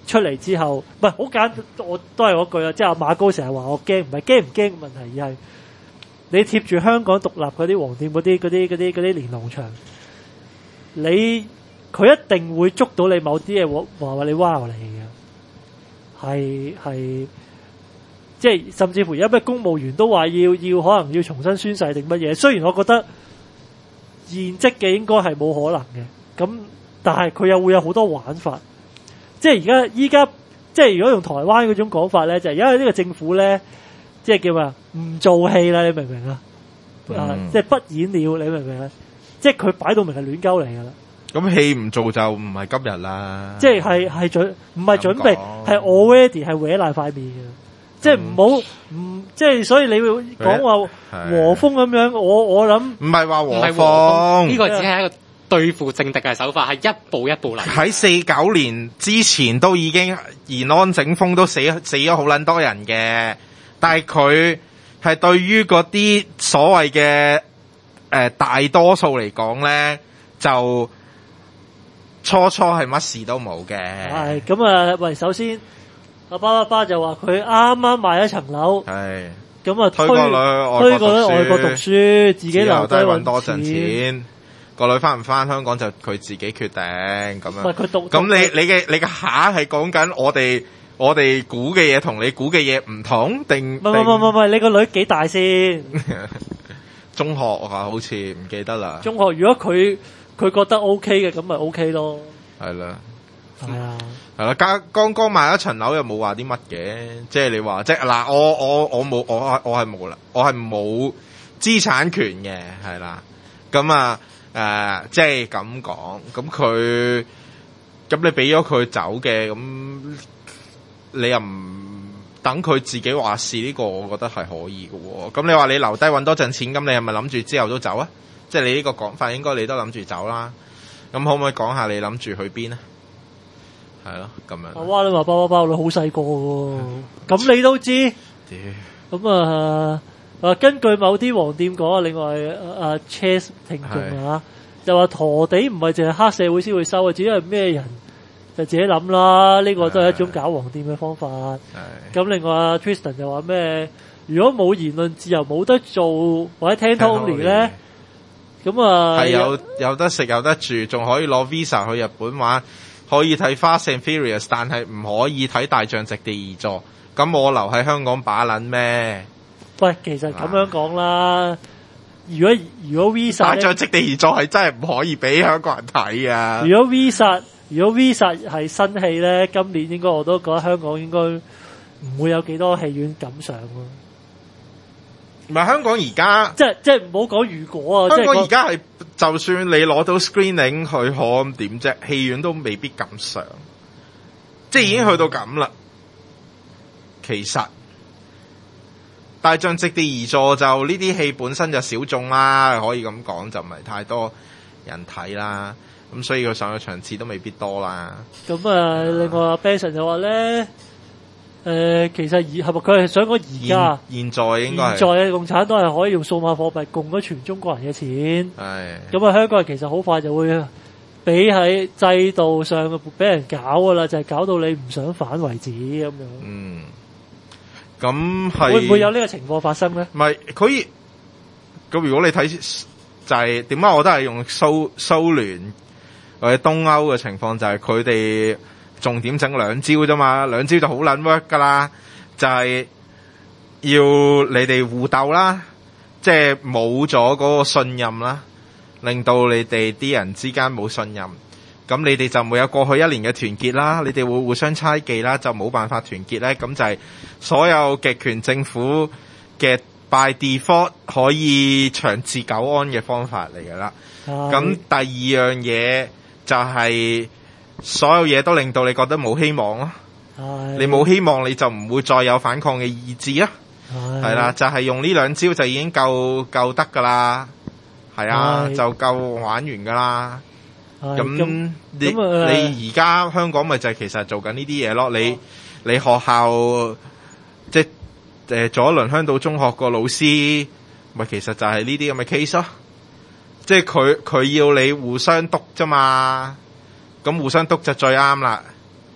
出嚟之後，唔係好簡單，我都係嗰句啊，即係阿馬高成日話我驚，唔係驚唔驚嘅問題，而係你貼住香港獨立嗰啲黃店嗰啲嗰啲嗰啲嗰啲連儂牆，你佢一定會捉到你某啲嘢話話你wow你嘅，係係即係甚至乎而家咩公務員都話要要可能要重新宣誓定乜嘢，雖然我覺得現職嘅應該係冇可能嘅，咁但係佢又會有好多玩法。即係而家依家，即係如果用台灣嗰種講法咧，就係而家呢個政府咧，即係叫話唔做戲啦，你明唔明啊？ 嗯、 啊，即係不演了，你明唔明啊？即係佢擺到明係亂鳩嚟㗎啦。 咁戲唔做就唔係今日啦。 即係係係準唔係準備，係 already 係搲爛塊面嘅。即係唔好唔即係，所以你會講話和風咁樣，我我諗唔係話和風， 呢、這個只係一個對付政敵嘅手法，係一步一步嚟。 喺四九年之前都已經延安整風都死死咗好撚多人嘅，但係佢係對於嗰啲所謂嘅誒大多數嚟講咧，就初初係乜事都冇嘅。 係咁啊！喂，首先阿巴巴巴就話佢啱啱買一層樓，係咁啊推推個女推個女外國讀書，自己留低揾多陣錢。個女翻唔翻香港就佢自己決定咁樣。 唔係佢讀咁你你嘅你嘅下係講緊我哋我哋估嘅嘢同你估嘅嘢唔同定？唔唔唔唔唔，你個女幾大先？ 中學啊，好似唔記得啦。 中學如果佢佢覺得 OK 嘅，咁咪 OK 咯。 係啦， 係啊， 係啦。剛剛剛買一層樓又冇話啲乜嘅，即係你話即係嗱，我我我冇我我係冇啦，我係冇資產權嘅，係啦。咁啊。誒、呃，即係咁講，咁佢咁你俾咗佢走嘅，咁你又唔等佢自己話事呢個，我覺得係可以嘅。咁你話你留低搵多陣錢，咁你係咪諗住之後都走啊？即係你呢個講法，應該你都諗住走啦。咁可唔可以講下你諗住去邊啊？係咯，咁樣。 哇！你話包包包你好細個喎，咁你都知？咁啊。啊，根據某啲黃店講啊，另外啊 Chess 聽眾啊，就話陀地唔係淨係黑社會先會收啊，至於係咩人就自己諗啦。呢、這個都係一種搞黃店嘅方法。咁另外啊 Tristan 就話咩？如果冇言論自由，冇得做或者聽 Tony 咧，咁啊係有有得食有得住，仲可以攞 visa 去日本玩，可以睇 Fast and Furious， 但係唔可以睇大象席地而坐。咁我留喺香港把撚咩？ 喂，其實咁樣講啦，如果如果 Visa 大象席地而坐係真係唔可以俾香港人睇啊！ 如果 Visa 如果 Visa 係新戲咧，今年應該我都覺得香港應該唔會有幾多戲院敢上咯。 唔係香港而家， 即係即係唔好講如果啊！ 香港而家係就算你攞到 screening 許可咁點啫，戲院都未必敢上，即係已經去到咁啦。其實。大象席地而坐就呢啲戲本身就小眾啦，可以咁講就唔係太多人睇啦，咁所以佢上嘅場次都未必多啦。 咁啊，另外阿 Benson 就話咧，誒、呃，其實而係咪佢係想講而家現在應該係現在嘅共產黨係可以用數碼貨幣供咗全中國人嘅錢， 係咁啊，香港人其實好快就會俾喺制度上俾人搞噶啦，就係、是、搞到你唔想反為止咁樣。 嗯。咁係會唔會有呢個情況發生咧？ 唔係佢咁，如果你睇就係點解我都係用蘇蘇聯或者東歐嘅情況，就係佢哋重點整兩招啫嘛，兩招就好撚 work 噶啦，就係要你哋互鬥啦，即係冇咗嗰個信任啦，令到你哋啲人之間冇信任。咁你哋就冇有過去一年嘅團結啦，你哋會互相猜忌啦，就冇辦法團結咧。咁就係所有極權政府嘅 by default 可以長治久安嘅方法嚟噶啦。咁第二樣嘢就係所有嘢都令到你覺得冇希望咯。你冇希望你就唔會再有反抗嘅意志啦。係啦，就係、是、用呢兩招就已經夠夠得噶啦。係啊，就夠玩完噶啦。咁你你而家香港咪就係其實做緊呢啲嘢咯？你你學校即係誒做一輪香島中學個老師，咪其實就係呢啲咁嘅 case 咯。即係佢佢要你互相督啫嘛，咁互相督就最啱啦。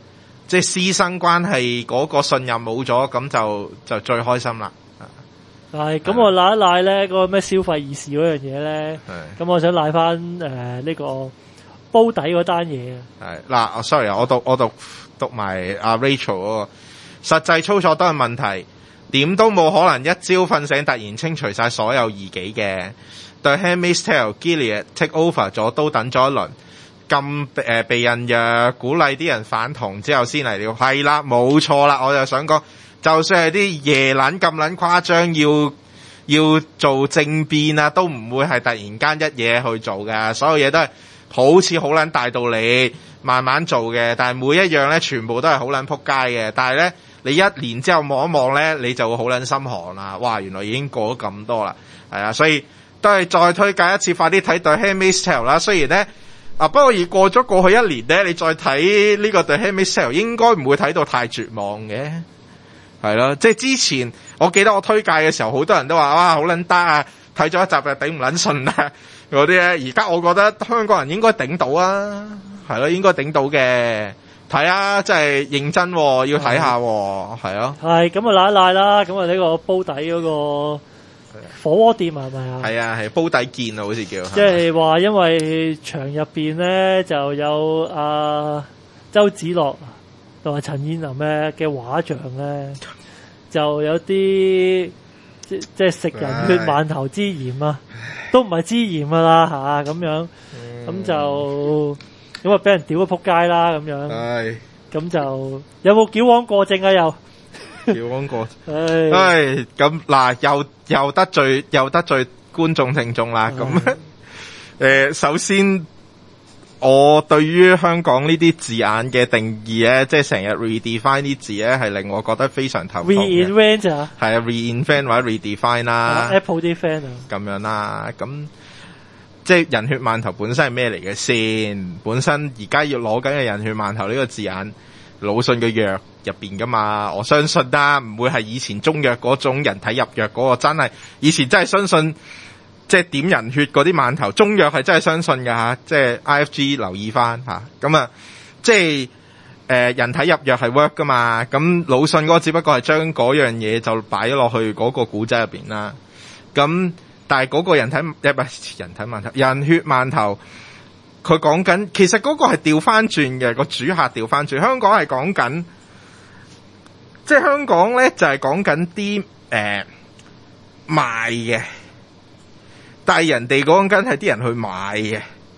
即係師生關係嗰個信任冇咗，咁就就最開心啦。 係咁，我賴一賴咧，嗰個咩消費意事嗰樣嘢咧，咁我想賴翻誒呢個煲底嗰單嘢啊。 係嗱，sorry 啊，我讀我讀讀埋阿 Rachel 嗰個實際操作都係問題，點都冇可能一朝瞓醒突然清除晒所有異己嘅。對 Handmaid's Tale、Gilead take over 咗都等咗一輪，咁誒避孕藥鼓勵啲人反同之後先嚟了，係啦，冇錯啦，我就想講。就算係啲夜撚咁撚誇張，要要做政變啊，都唔會係突然間一嘢去做嘅。所有嘢都係好似好撚大道理，慢慢做嘅。但係每一樣咧，全部都係好撚撲街嘅。但係咧，你一年之後望一望咧，你就會好撚心寒啦。哇！原來已經過咗咁多啦，係啊，所以都係再推介一次，快啲睇《The Handmaid's Tale》啦。雖然咧啊，不過而過咗過去一年咧，你再睇呢個《The Handmaid's Tale》，應該唔會睇到太絕望嘅。係咯，即係之前我記得我推介嘅時候，好多人都話哇好撚得啊，睇咗一集就頂唔撚順啊嗰啲咧。而家我覺得香港人應該頂到啊，係咯，應該頂到嘅。睇啊，真係認真喎，要睇下喎，係咯。係咁啊，賴一賴啦，咁啊呢個煲底嗰個火鍋店係咪啊？係啊，係煲底見啊，好似叫。即係話因為場入邊咧就有阿周梓樂同埋陳彥霖咧嘅畫像咧，就有啲即即係食人血饅頭之嫌啊，都唔係之嫌噶啦嚇咁樣，咁就咁啊俾人屌咗仆街啦咁樣，咁就有冇矯枉過正啊又？矯枉過正，唉咁嗱又又得罪又得罪觀眾聽眾啦，咁誒首先。我對於香港呢啲字眼嘅定義咧，即係成日 redefine 啲字咧，係令我覺得非常頭痛嘅。reinvent 啊，係啊 ，reinvent 或者 redefine 啦。Apple 啲 friend 啊，咁樣啦，咁即係人血饅頭本身係咩嚟嘅先？本身而家要攞緊嘅人血饅頭呢個字眼，魯迅嘅藥入邊噶嘛？我相信啦，唔會係以前中藥嗰種人體入藥嗰個，真係以前真係相信。即係點人血嗰啲饅頭，中藥係真係相信㗎吓，即係 I F G 留意翻吓，咁啊，即係誒、呃、人體入藥係 work 噶嘛，咁魯迅嗰個只不過係將嗰樣嘢就擺咗落去嗰個古仔入邊啦，咁但係嗰個人體唔係人體饅頭，人血饅頭，佢講緊其實嗰個係調翻轉嘅，個主客調翻轉，香港係講緊，即係香港咧就係講緊啲誒賣嘅。但係人哋講緊係啲人去買嘅，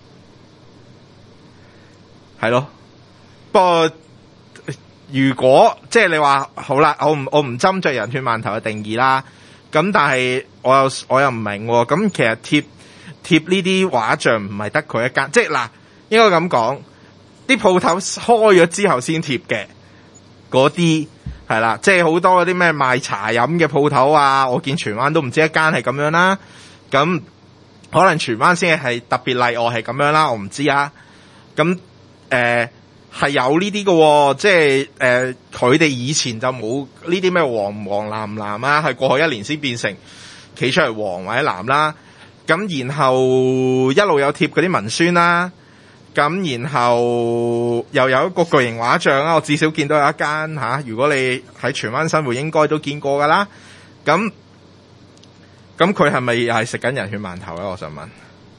係咯。不過如果即係你話好啦，我唔我唔針對人血饅頭嘅定義啦。咁但係我又我又唔明喎。咁其實貼貼呢啲畫像唔係得佢一間，即係嗱應該咁講，啲鋪頭開咗之後先貼嘅嗰啲係啦，即係好多嗰啲咩賣茶飲嘅鋪頭啊，我見荃灣都唔止一間係咁樣啦。咁可能荃灣先係特別例外係咁樣啦，我唔知啊。咁誒係有呢啲嘅，即係誒佢哋以前就冇呢啲咩黃黃藍藍啊，係過去一年先變成企出嚟黃或者藍啦。咁然後一路有貼嗰啲文宣啦，咁然後又有一個巨型畫像啦，我至少見到有一間嚇、啊。如果你喺荃灣生活，應該都見過㗎啦。咁咁佢係咪又係食緊人血饅頭咧？我想問。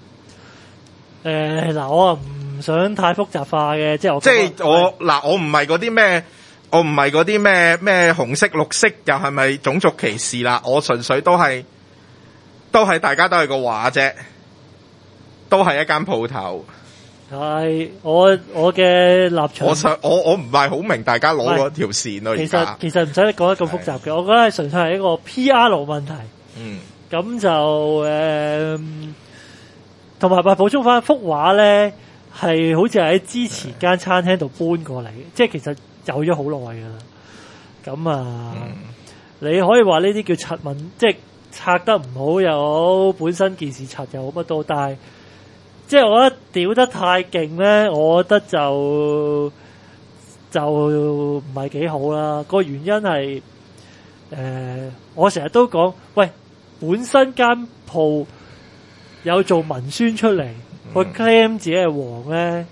誒嗱、呃，我唔想太複雜化嘅，即係我即係我嗱，我唔係嗰啲咩，我唔係嗰啲咩咩紅色、綠色，又係咪種族歧視啦？我純粹都係都係大家都係個畫啫，都係一間鋪頭。係我我嘅立場。我想我我唔係好明大家攞嗰條線咯。其實其實唔使講得咁複雜嘅，我覺得係純粹係一個 P R 問題。嗯。咁就誒，同埋話補充翻幅畫咧，係好似喺之前間餐廳度搬過嚟，即係其實有咗好耐噶啦。咁啊，嗯、你可以話呢啲叫拆文，即係拆得唔好又好，本身件事拆又好乜都，但係即係我覺得屌得太勁咧，我覺得就就唔係幾好啦。個原因係誒、呃，我成日都講，喂。本身間鋪有做文宣出嚟，佢 claim 自己係黃咧，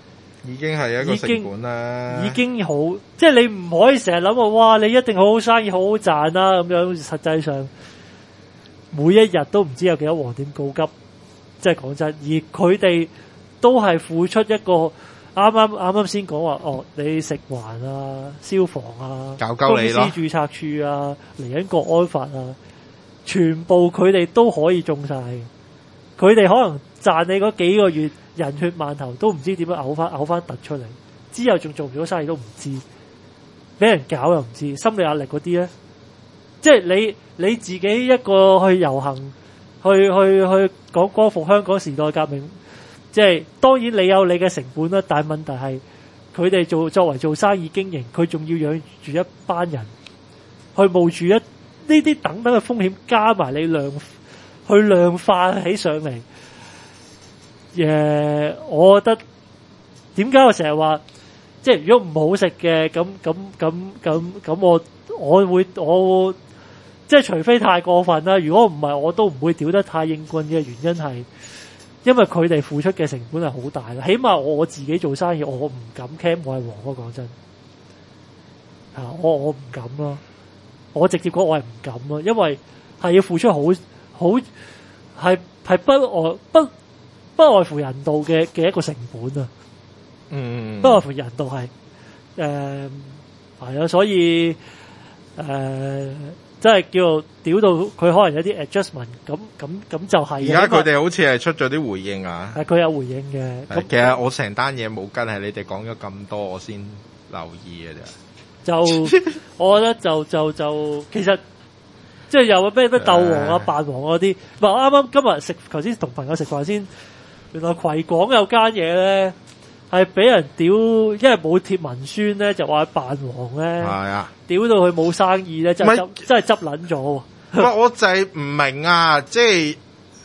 已經係一個成本啦， 已經好，即係你唔可以成日諗話，哇！你一定好好生意，好好賺啦咁樣。實際上每一日都唔知有幾多黃店告急，即係講真。而佢哋都係付出一個啱啱啱啱先講話，哦，你食環啊、消防啊、 搞鳩你咯公司註冊處啊、嚟緊國安法啊，全部佢哋都可以中晒嘅。佢哋可能賺你嗰幾個月人血饅頭都唔知點樣嘔翻嘔翻突出嚟，之後仲做唔到生意都唔知，俾人搞又唔知，心理壓力嗰啲咧，即係你你自己一個去遊行，去去去講光復香港時代革命，即係當然你有你嘅成本啦，但係問題係佢哋做作為做生意經營，佢仲要養住一班人，去冒住一呢啲等等嘅風險，加埋你量去量化起上嚟。誒、yeah，我覺得點解我成日話，即係如果唔好食嘅，咁咁咁咁咁，我我會我即係除非太過分啦。如果唔係，我都唔會屌得太應棍嘅原因係，因為佢哋付出嘅成本係好大啦。起碼我自己做生意，我唔敢 claim 我係黃咯。講真，啊，我我唔敢咯。我直接講我係唔敢咯，因為係要付出好好係係不外不。不外乎人道嘅嘅一個成本啊， 嗯， 不外乎人道係誒係啊，所以誒、呃、真係叫屌到佢可能有啲 adjustment， 咁咁咁就係。而家佢哋好似係出咗啲回應啊， 係佢有回應嘅。 其實我成單嘢冇跟，係你哋講咗咁多，我先留意嘅啫。 就我覺得就就就其實即係有咩咩鬥王啊、扮王嗰啲，唔係我啱啱今日食頭先同朋友食飯先。原來葵廣有間嘢咧，係俾人屌，因為冇貼文宣咧，就話佢扮黃咧， 係啊， 屌到佢冇生意咧，真係真係執撚咗。 唔係我就係唔明啊，即係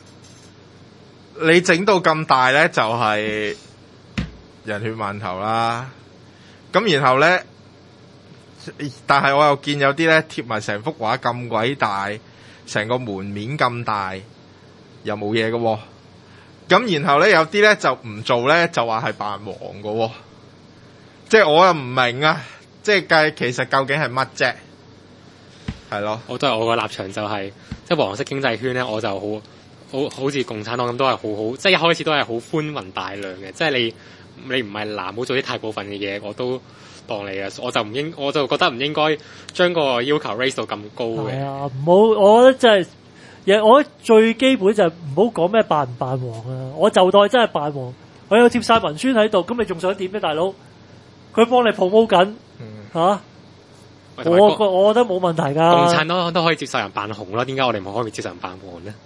你整到咁大咧，就係人血饅頭啦。咁然後咧，但係我又見有啲咧貼埋成幅畫咁鬼大，成個門面咁大，又冇嘢嘅喎。咁然後咧有啲咧就唔做咧，就話係扮黃嘅喎，即係我又唔明啊！即係計其實究竟係乜啫？係咯， 我都係我個立場就係、是，即係黃色經濟圈咧，我就好好好似共產黨咁，都係好好，即係一開始都係好寬宏大量嘅，即係你你唔係藍，唔好做啲太過分嘅嘢，我都當你啊，我就唔應，我就覺得唔應該將個要求 raise 到咁高嘅。係啊，唔好，我覺得真係。我最基本就唔好講咩扮唔扮黃啊！我就代真係扮黃，我有貼晒文宣喺度，咁你仲想點咧，大佬？佢幫你 promote 緊嚇，我個我覺得冇問題㗎。 共產黨都可以接受人扮紅啦，點解我哋唔可以接受人扮黃咧？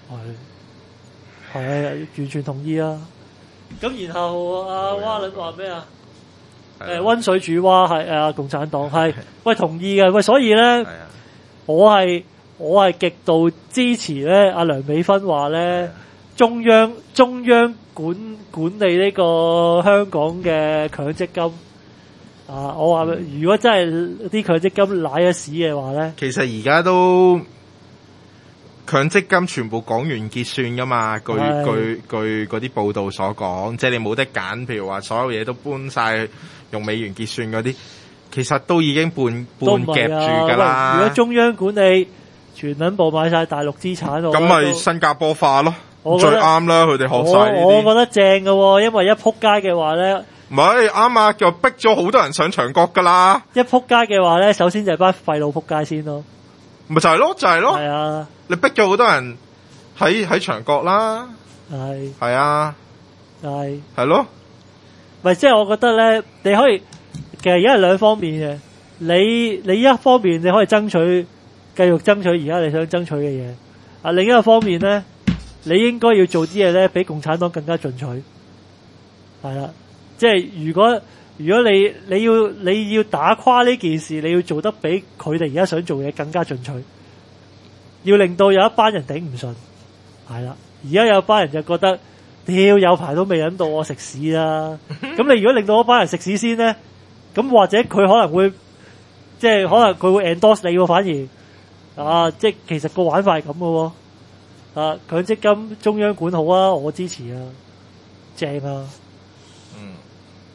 係係完全同意啊！咁然後阿蛙倫話咩啊？誒溫水煮蛙係誒共產黨係喂同意嘅喂，所以咧我係。我係極度支持咧，阿梁美芬話咧，中央中央管管理呢個香港嘅強積金啊！我話如果真係啲強積金瀨咗屎嘅話咧， 其實而家都強積金全部港元結算噶嘛，據據據嗰啲報道所講，即係你冇得揀，譬如話所有嘢都搬晒用美元結算嗰啲，其實都已經半半夾住噶啦。 如果中央管理全撚部買晒大陸資產， 咁咪新加坡化咯，最啱啦！佢哋學晒呢啲， 我覺得正嘅喎，因為一撲街嘅話咧， 唔係啱啊，就逼咗好多人上牆角噶啦。 一撲街嘅話咧，首先就係班廢佬撲街先咯， 咪就係咯，就係咯， 係啊， 你逼咗好多人喺喺牆角啦， 係係啊， 係係咯， 咪即係我覺得咧，你可以其實而家係兩方面嘅，你你一方面你可以爭取。繼續爭取而家你想爭取嘅嘢，啊另一個方面咧，你應該要做啲嘢咧，比共產黨更加進取，係啦，即係如果如果你你要你要打垮呢件事，你要做得比佢哋而家想做嘢更加進取，要令到有一班人頂唔順，係啦，而家有班人就覺得，屌有排都未忍到我食屎啦，咁你如果令到一班人食屎先咧，咁或者佢可能會，即係可能佢會 endorse 你喎，反而。啊！即係其實個玩法係咁嘅喎，啊強積金中央管好啊，我支持啊，正啊， 嗯，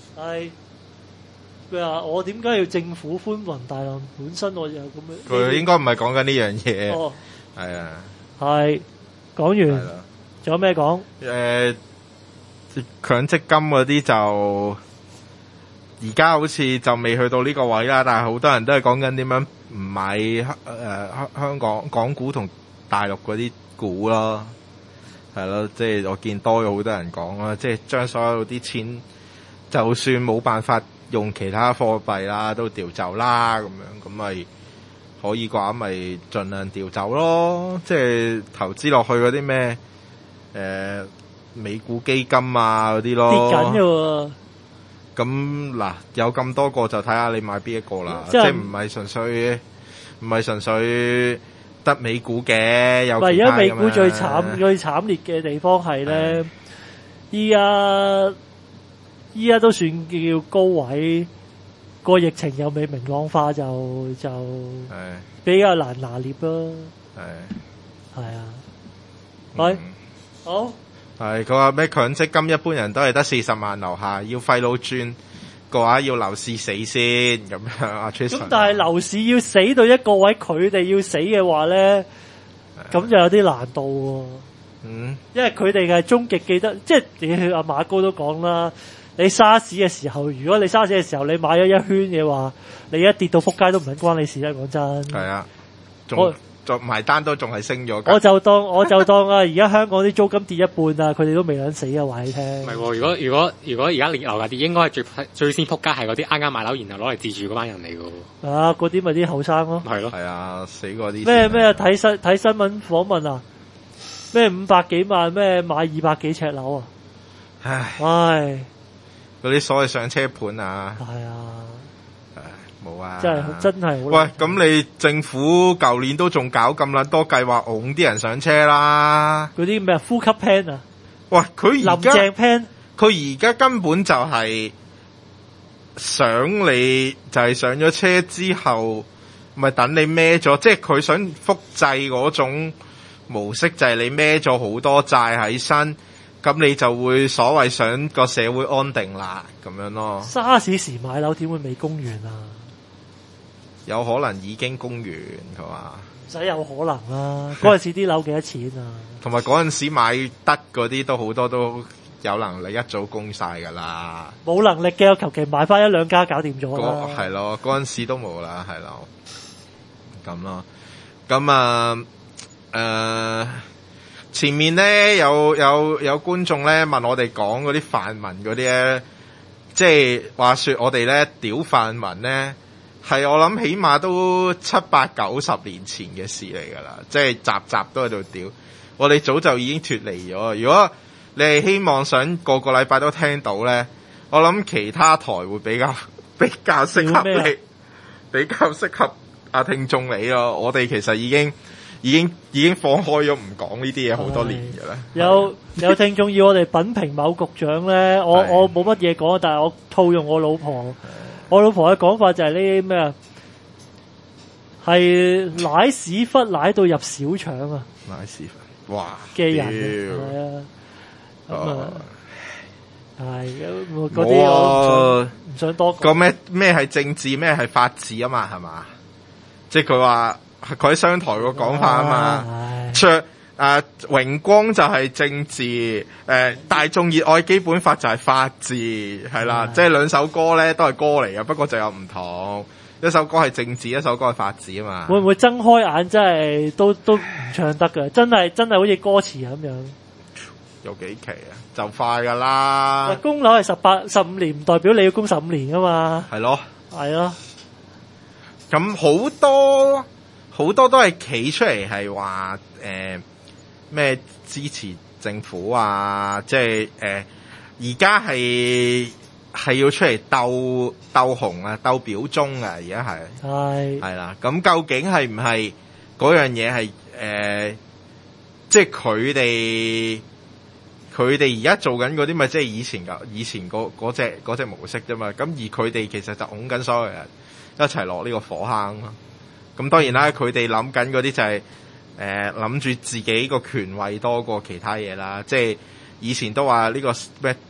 係咩啊？我點解要政府寬宏大量？本身我就有咁樣。 佢應該唔係講緊呢樣嘢。 哦， 係啊， 係講完， 係啦。 仲有咩講？ 誒，強積金嗰啲就而家好似就未去到呢個位啦，但係好多人都係講緊點樣唔買誒香香港港股同大陸嗰啲股咯，係咯，即係我見多咗好多人講啦，即係將所有啲錢，就算冇辦法用其他貨幣啦，都調走啦，咁樣咁咪可以嘅話，咪盡量調走咯，即係投資落去嗰啲咩誒美股基金啊嗰啲咯， 跌緊嘅喎。 咁嗱，有咁多個就睇下你買邊一個啦， 即係即係唔係純粹唔係純粹得美股嘅，有唔係而其他家美股㗎嘛最慘最慘烈嘅地方係咧，依家依家都算叫高位，個疫情又未明朗化就就係比較難拿捏咯。 係係啊，喂、 嗯好。 係佢話咩強積金一般人都係得四十萬樓下，要廢佬轉嘅話要樓市死先咁樣。阿 Tristan 咁但係樓市要死到一個位，佢哋要死嘅話咧，咁就有啲難度喎。 嗯， 因為佢哋係終極記得，即係你阿馬哥都講啦，你沙士嘅時候，如果你沙士嘅時候你買咗一圈嘅話，你一跌到撲街都唔撚關你事啦，講真。 係啊， 我仲仲埋單都仲係升咗。 我就當我就當啊，而家香港啲租金跌一半啊，佢哋都未撚死啊，話你聽。 唔係喎，如果如果如果而家列樓價跌，應該係最最先撲街係嗰啲啱啱買樓然後攞嚟自住嗰班人嚟嘅喎。 啊，嗰啲咪啲後生咯。 係咯。 係啊，死過啲咩咩睇新睇新聞訪問啊？咩五百幾萬咩買二百幾尺樓啊？ 唉， 唉， 嗰啲所謂上車盤啊， 係啊， 唉冇啊， 真係真係好。 喂，咁你政府舊年都仲搞咁撚多計劃，擁啲人上車啦。 嗰啲咩啊呼吸 plan 啊？ 喂，佢林而家鄭 plan， 佢而家根本就係想你就係上咗車之後，咪等你孭咗，即係佢想複製嗰種模式，就係你孭咗好多債喺身，咁你就會所謂想個社會安定啦，咁樣咯。 沙士時買樓點會未供完啊？ 有可能已經供完，佢話。 唔使有可能啦，嗰陣時啲樓幾多錢啊？ 同埋嗰陣時買得嗰啲都好多都有能力一早供晒噶啦。 冇能力嘅，我求其買翻一兩家搞掂咗啦。 嗰係咯，嗰陣時都冇啦，係咯，咁咯。咁啊，誒、呃，前面咧有有有觀眾咧問我哋講嗰啲泛民嗰啲咧，即係話說我哋咧屌泛民咧。係我諗起碼都七八九十年前嘅事嚟㗎啦，即係集集都喺度屌，我哋早就已經脫離咗。如果你係希望想個個禮拜都聽到咧，我諗其他台會比較比較適合你，比較適合阿聽眾你咯。我哋其實已經已經已經放開咗唔講呢啲嘢好多年㗎啦。 有有聽眾要我哋品評某局長咧，我我冇乜嘢講，但係我套用我老婆。我老婆嘅講法就係呢啲咩啊？係舐屎忽舐到入小腸啊！ 舐屎忽，哇嘅人係啊，咁啊係嗰啲我我唔想多講。 個咩咩係政治，咩係法治啊嘛，係嘛？即係佢話佢喺商台個講法啊嘛。卓誒榮光就係政治，誒、呃、大眾熱愛基本法就係法治，係啦，即係兩首歌咧都係歌嚟嘅，不過就有唔同。一首歌係政治，一首歌係法治啊嘛。 會唔會睜開眼真係都都唔唱得㗎？真係真係好似歌詞咁樣。 有幾期啊？就快噶啦。 供樓係十八十五年，唔代表你要供十五年噶嘛。 係咯， 係咯。 咁好多好多都係企出嚟係話誒。咩支持政府啊？即係誒，而家係係要出嚟鬥鬥紅啊，鬥表忠啊！而家係係係啦。咁究竟係唔係嗰樣嘢係誒？即係佢哋佢哋而家做緊嗰啲咪即係以前噶以前嗰嗰隻嗰隻模式啫嘛。咁而佢哋其實就拱緊所有人一齊落呢個火坑咯。咁當然啦，佢哋諗緊嗰啲就係。誒諗住自己個權位多過其他嘢啦，即係以前都話呢個咩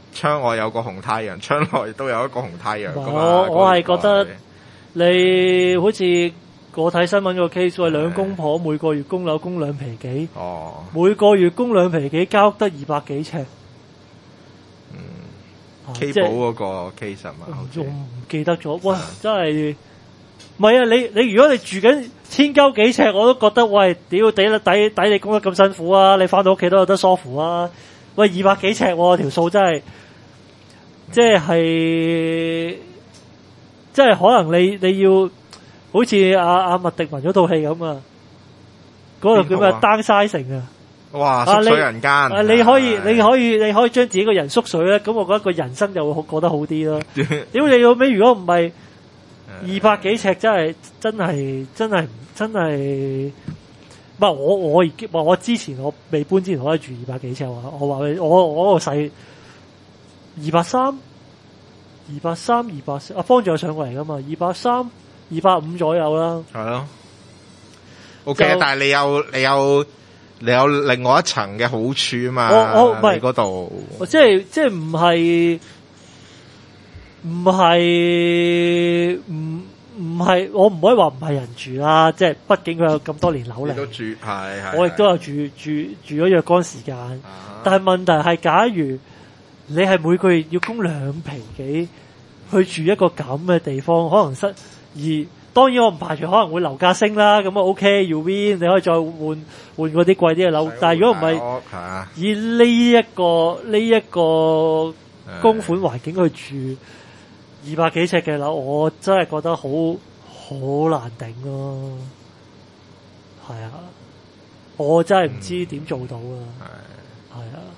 窗外有個紅太陽，窗內都有一個紅太陽㗎嘛。 我我係覺得嗰個你好似我睇新聞個 case，喂兩公婆每個月供樓供兩皮幾， 哦， 每個月供兩皮幾，交得二百幾尺。 嗯啊 ，K 即係寶嗰個 case 啊嘛，好似我唔記得咗，哇！真係唔係啊！你你如果你住緊千鳩幾尺，我都覺得喂，屌抵抵抵你供得咁辛苦啊！你翻到屋企都有得舒服啊！喂，二百幾尺喎，條數真係，即係即係可能你你要好似阿阿麥迪文嗰套戲咁啊，嗰度叫咩邊套啊 ？Downsizing啊！ 哇， 啊縮水你人間啊，你可以係你可以你可以將自己個人縮水咧，咁我覺得個人生就會好過得好啲咯。屌你老尾，如果唔係二百幾尺，真係真係真係真係，唔係我我而我我之前我未搬之前我都住二百幾尺啊！我話你我我個細二百三、二百三、二百四，阿方仲有上過嚟噶嘛？二百三、二百五左右啦。 係咯，OK， 就但係你有你有你有另外一層嘅好處啊嘛。 我我唔係你嗰度， 即係即係唔係唔係唔唔係，我唔可以話唔係人住啦。即係畢竟佢有咁多年樓齡， 你都住係係， 我亦都有住住住咗若干時間。 啊， 但係問題係，假如你係每個月要供兩皮幾去住一個咁嘅地方，可能失而當然我唔排除可能會樓價升啦。咁啊 OK，you win，你可以再換換嗰啲貴啲嘅樓。但係如果唔係， 係啊， 以呢一個呢一個供款環境去住二百幾尺嘅樓，我真係覺得好好難頂咯。係啊，我真係唔知點做到啊。 係係啊，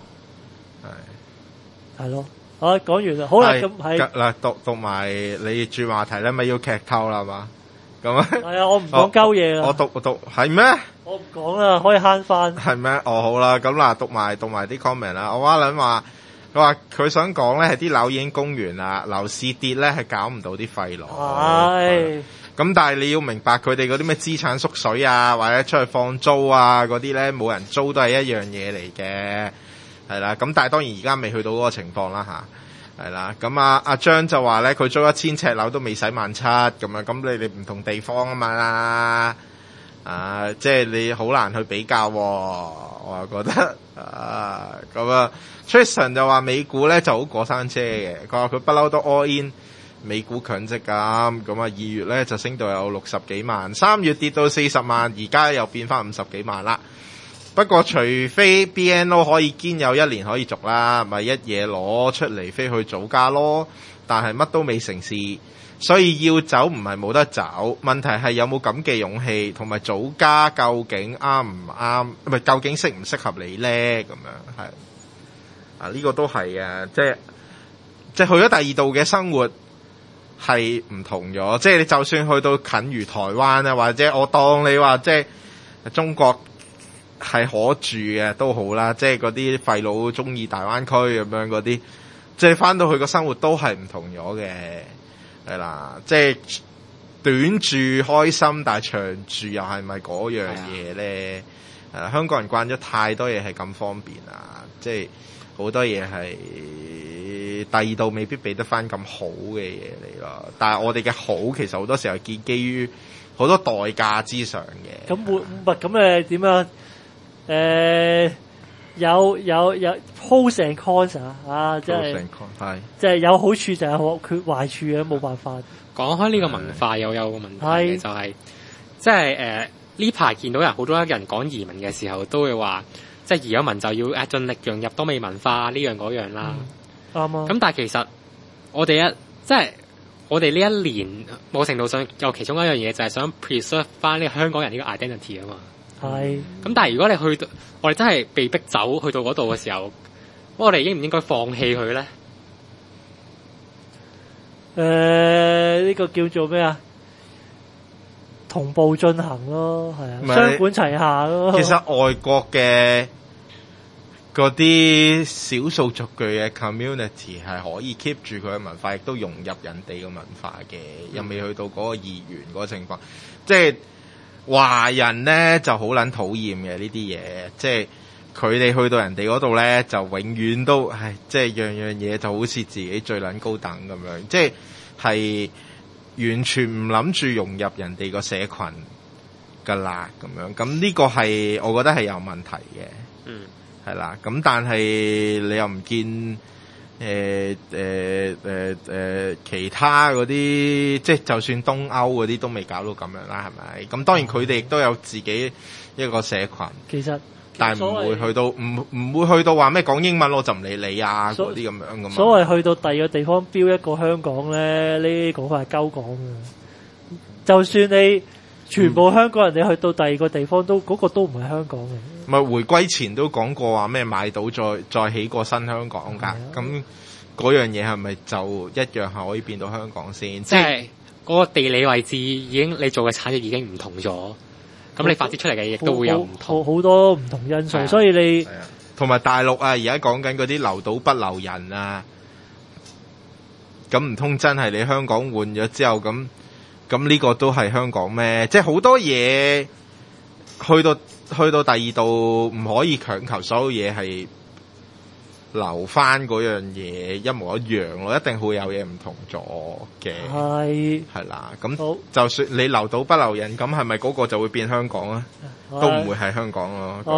係。 係咯。好，講完啦。好啦， 係咁係嗱，讀讀埋你轉話題咧，咪要劇透啦係嘛？咁啊， 係啊，我唔講鳩嘢啦。 我讀我讀係咩？ 我唔講啦，可以慳翻。 係咩？哦好啦，咁嗱，讀埋讀埋啲 comment 啦。我阿倫話佢話佢想講咧係啲樓已經供完啦，樓市跌咧係搞唔到啲廢佬。 係。 咁但係你要明白佢哋嗰啲咩資產縮水啊，或者出去放租啊嗰啲咧，冇人租都係一樣嘢嚟嘅，係啦。咁但係當然而家未去到嗰個情況啦吓，係啦。咁啊阿張就話咧，佢租一千尺樓都未使萬七咁樣，咁你你唔同地方啊嘛，啊即係你好難去比較喎，我又覺得啊咁啊 Tristan 就話美股咧就好過山車嘅，佢話佢不嬲都 all in。美股強積金咁啊，二月咧就升到有六十幾萬，三月跌到四十萬，而家又變翻五十幾萬啦。不過除非 B N O 可以堅有一年可以續啦，咪一嘢攞出嚟飛去早加咯。但係乜都未成事，所以要走唔係冇得走，問題係有冇咁嘅勇氣，同埋早加究竟啱唔啱？唔係究竟適唔適合你咧？咁樣係啊，呢、這個都係啊，即係即係去咗第二度嘅生活。係唔同咗，即係你就算去到近如台灣啊，或者我當你話即係中國係可住嘅都好啦，即係嗰啲廢佬中意大灣區咁樣嗰啲，即係翻到去個生活都係唔同咗嘅，係啦，即係短住開心，但係長住又係咪嗰樣嘢咧？誒，香港人慣咗太多嘢係咁方便啊，即係好多嘢係。第二度未必俾得翻咁好嘅嘢嚟咯，但係我哋嘅好其實好多時候係建基於好多代價之上嘅。 咁會唔係咁誒點啊？誒有有有 pros and cons 啊，啊即係係即係有好處就有缺壞處嘅，冇辦法。 講開呢個文化又有個問題嘅，就係即係誒呢排見到人好多人講移民嘅時候，都會話即係移咗民就要盡力融入多美文化呢樣嗰樣啦。 啱啊！ 咁但係其實我哋一即係我哋呢一年某程度上有其中一樣嘢就係想 preserve 翻呢個香港人呢個 identity 啊嘛。 係。 咁但係如果你去到我哋真係被逼走去到嗰度嘅時候，我哋應唔應該放棄佢咧？ 誒呢個叫做咩啊？同步進行咯，係啊，雙管齊下咯。 其實外國嘅嗰啲少數族裔嘅 community 係可以 keep 住佢嘅文化，亦都融入人哋嘅文化嘅，又未去到嗰個二元嗰個情況。即係華人咧就好撚討厭嘅呢啲嘢，即係佢哋去到人哋嗰度咧，就永遠都唉，即係樣樣嘢就好似自己最撚高等咁樣，即係係完全唔諗住融入人哋個社群噶啦，咁樣咁呢個係我覺得係有問題嘅， 嗯， 係啦，咁但係你又唔見誒誒誒誒其他嗰啲，即係就算東歐嗰啲都未搞到咁樣啦，係咪？咁當然佢哋亦都有自己一個社群， 其實但係唔會去到唔唔會去到話咩講英文我就唔理你啊嗰啲咁樣噶嘛。 所謂去到第二個地方標一個香港咧，呢啲講法係鳩講嘅。就算你全部香港人，你去到第二個地方都嗰、嗰個都唔係香港嘅。 咪回歸前都講過話咩買到再再起過新香港㗎，咁嗰樣嘢係咪就一樣係可以變到香港先？ 即係嗰個地理位置已經你做嘅產業已經唔同咗，咁你發展出嚟嘅嘢亦都會有唔同， 好多唔同因素， 係啊所以你同埋大陸啊，而家講緊嗰啲留島不留人啊，咁唔通真係你香港換咗之後咁？咁呢個都係香港咩？即係好多嘢去到去到第二度，唔可以強求所有嘢係留翻嗰樣嘢一模一樣咯，一定會有嘢唔同咗嘅。 係係啦，咁好就算你留島不留人，咁係咪嗰個就會變香港啊？ 係都唔會係香港咯。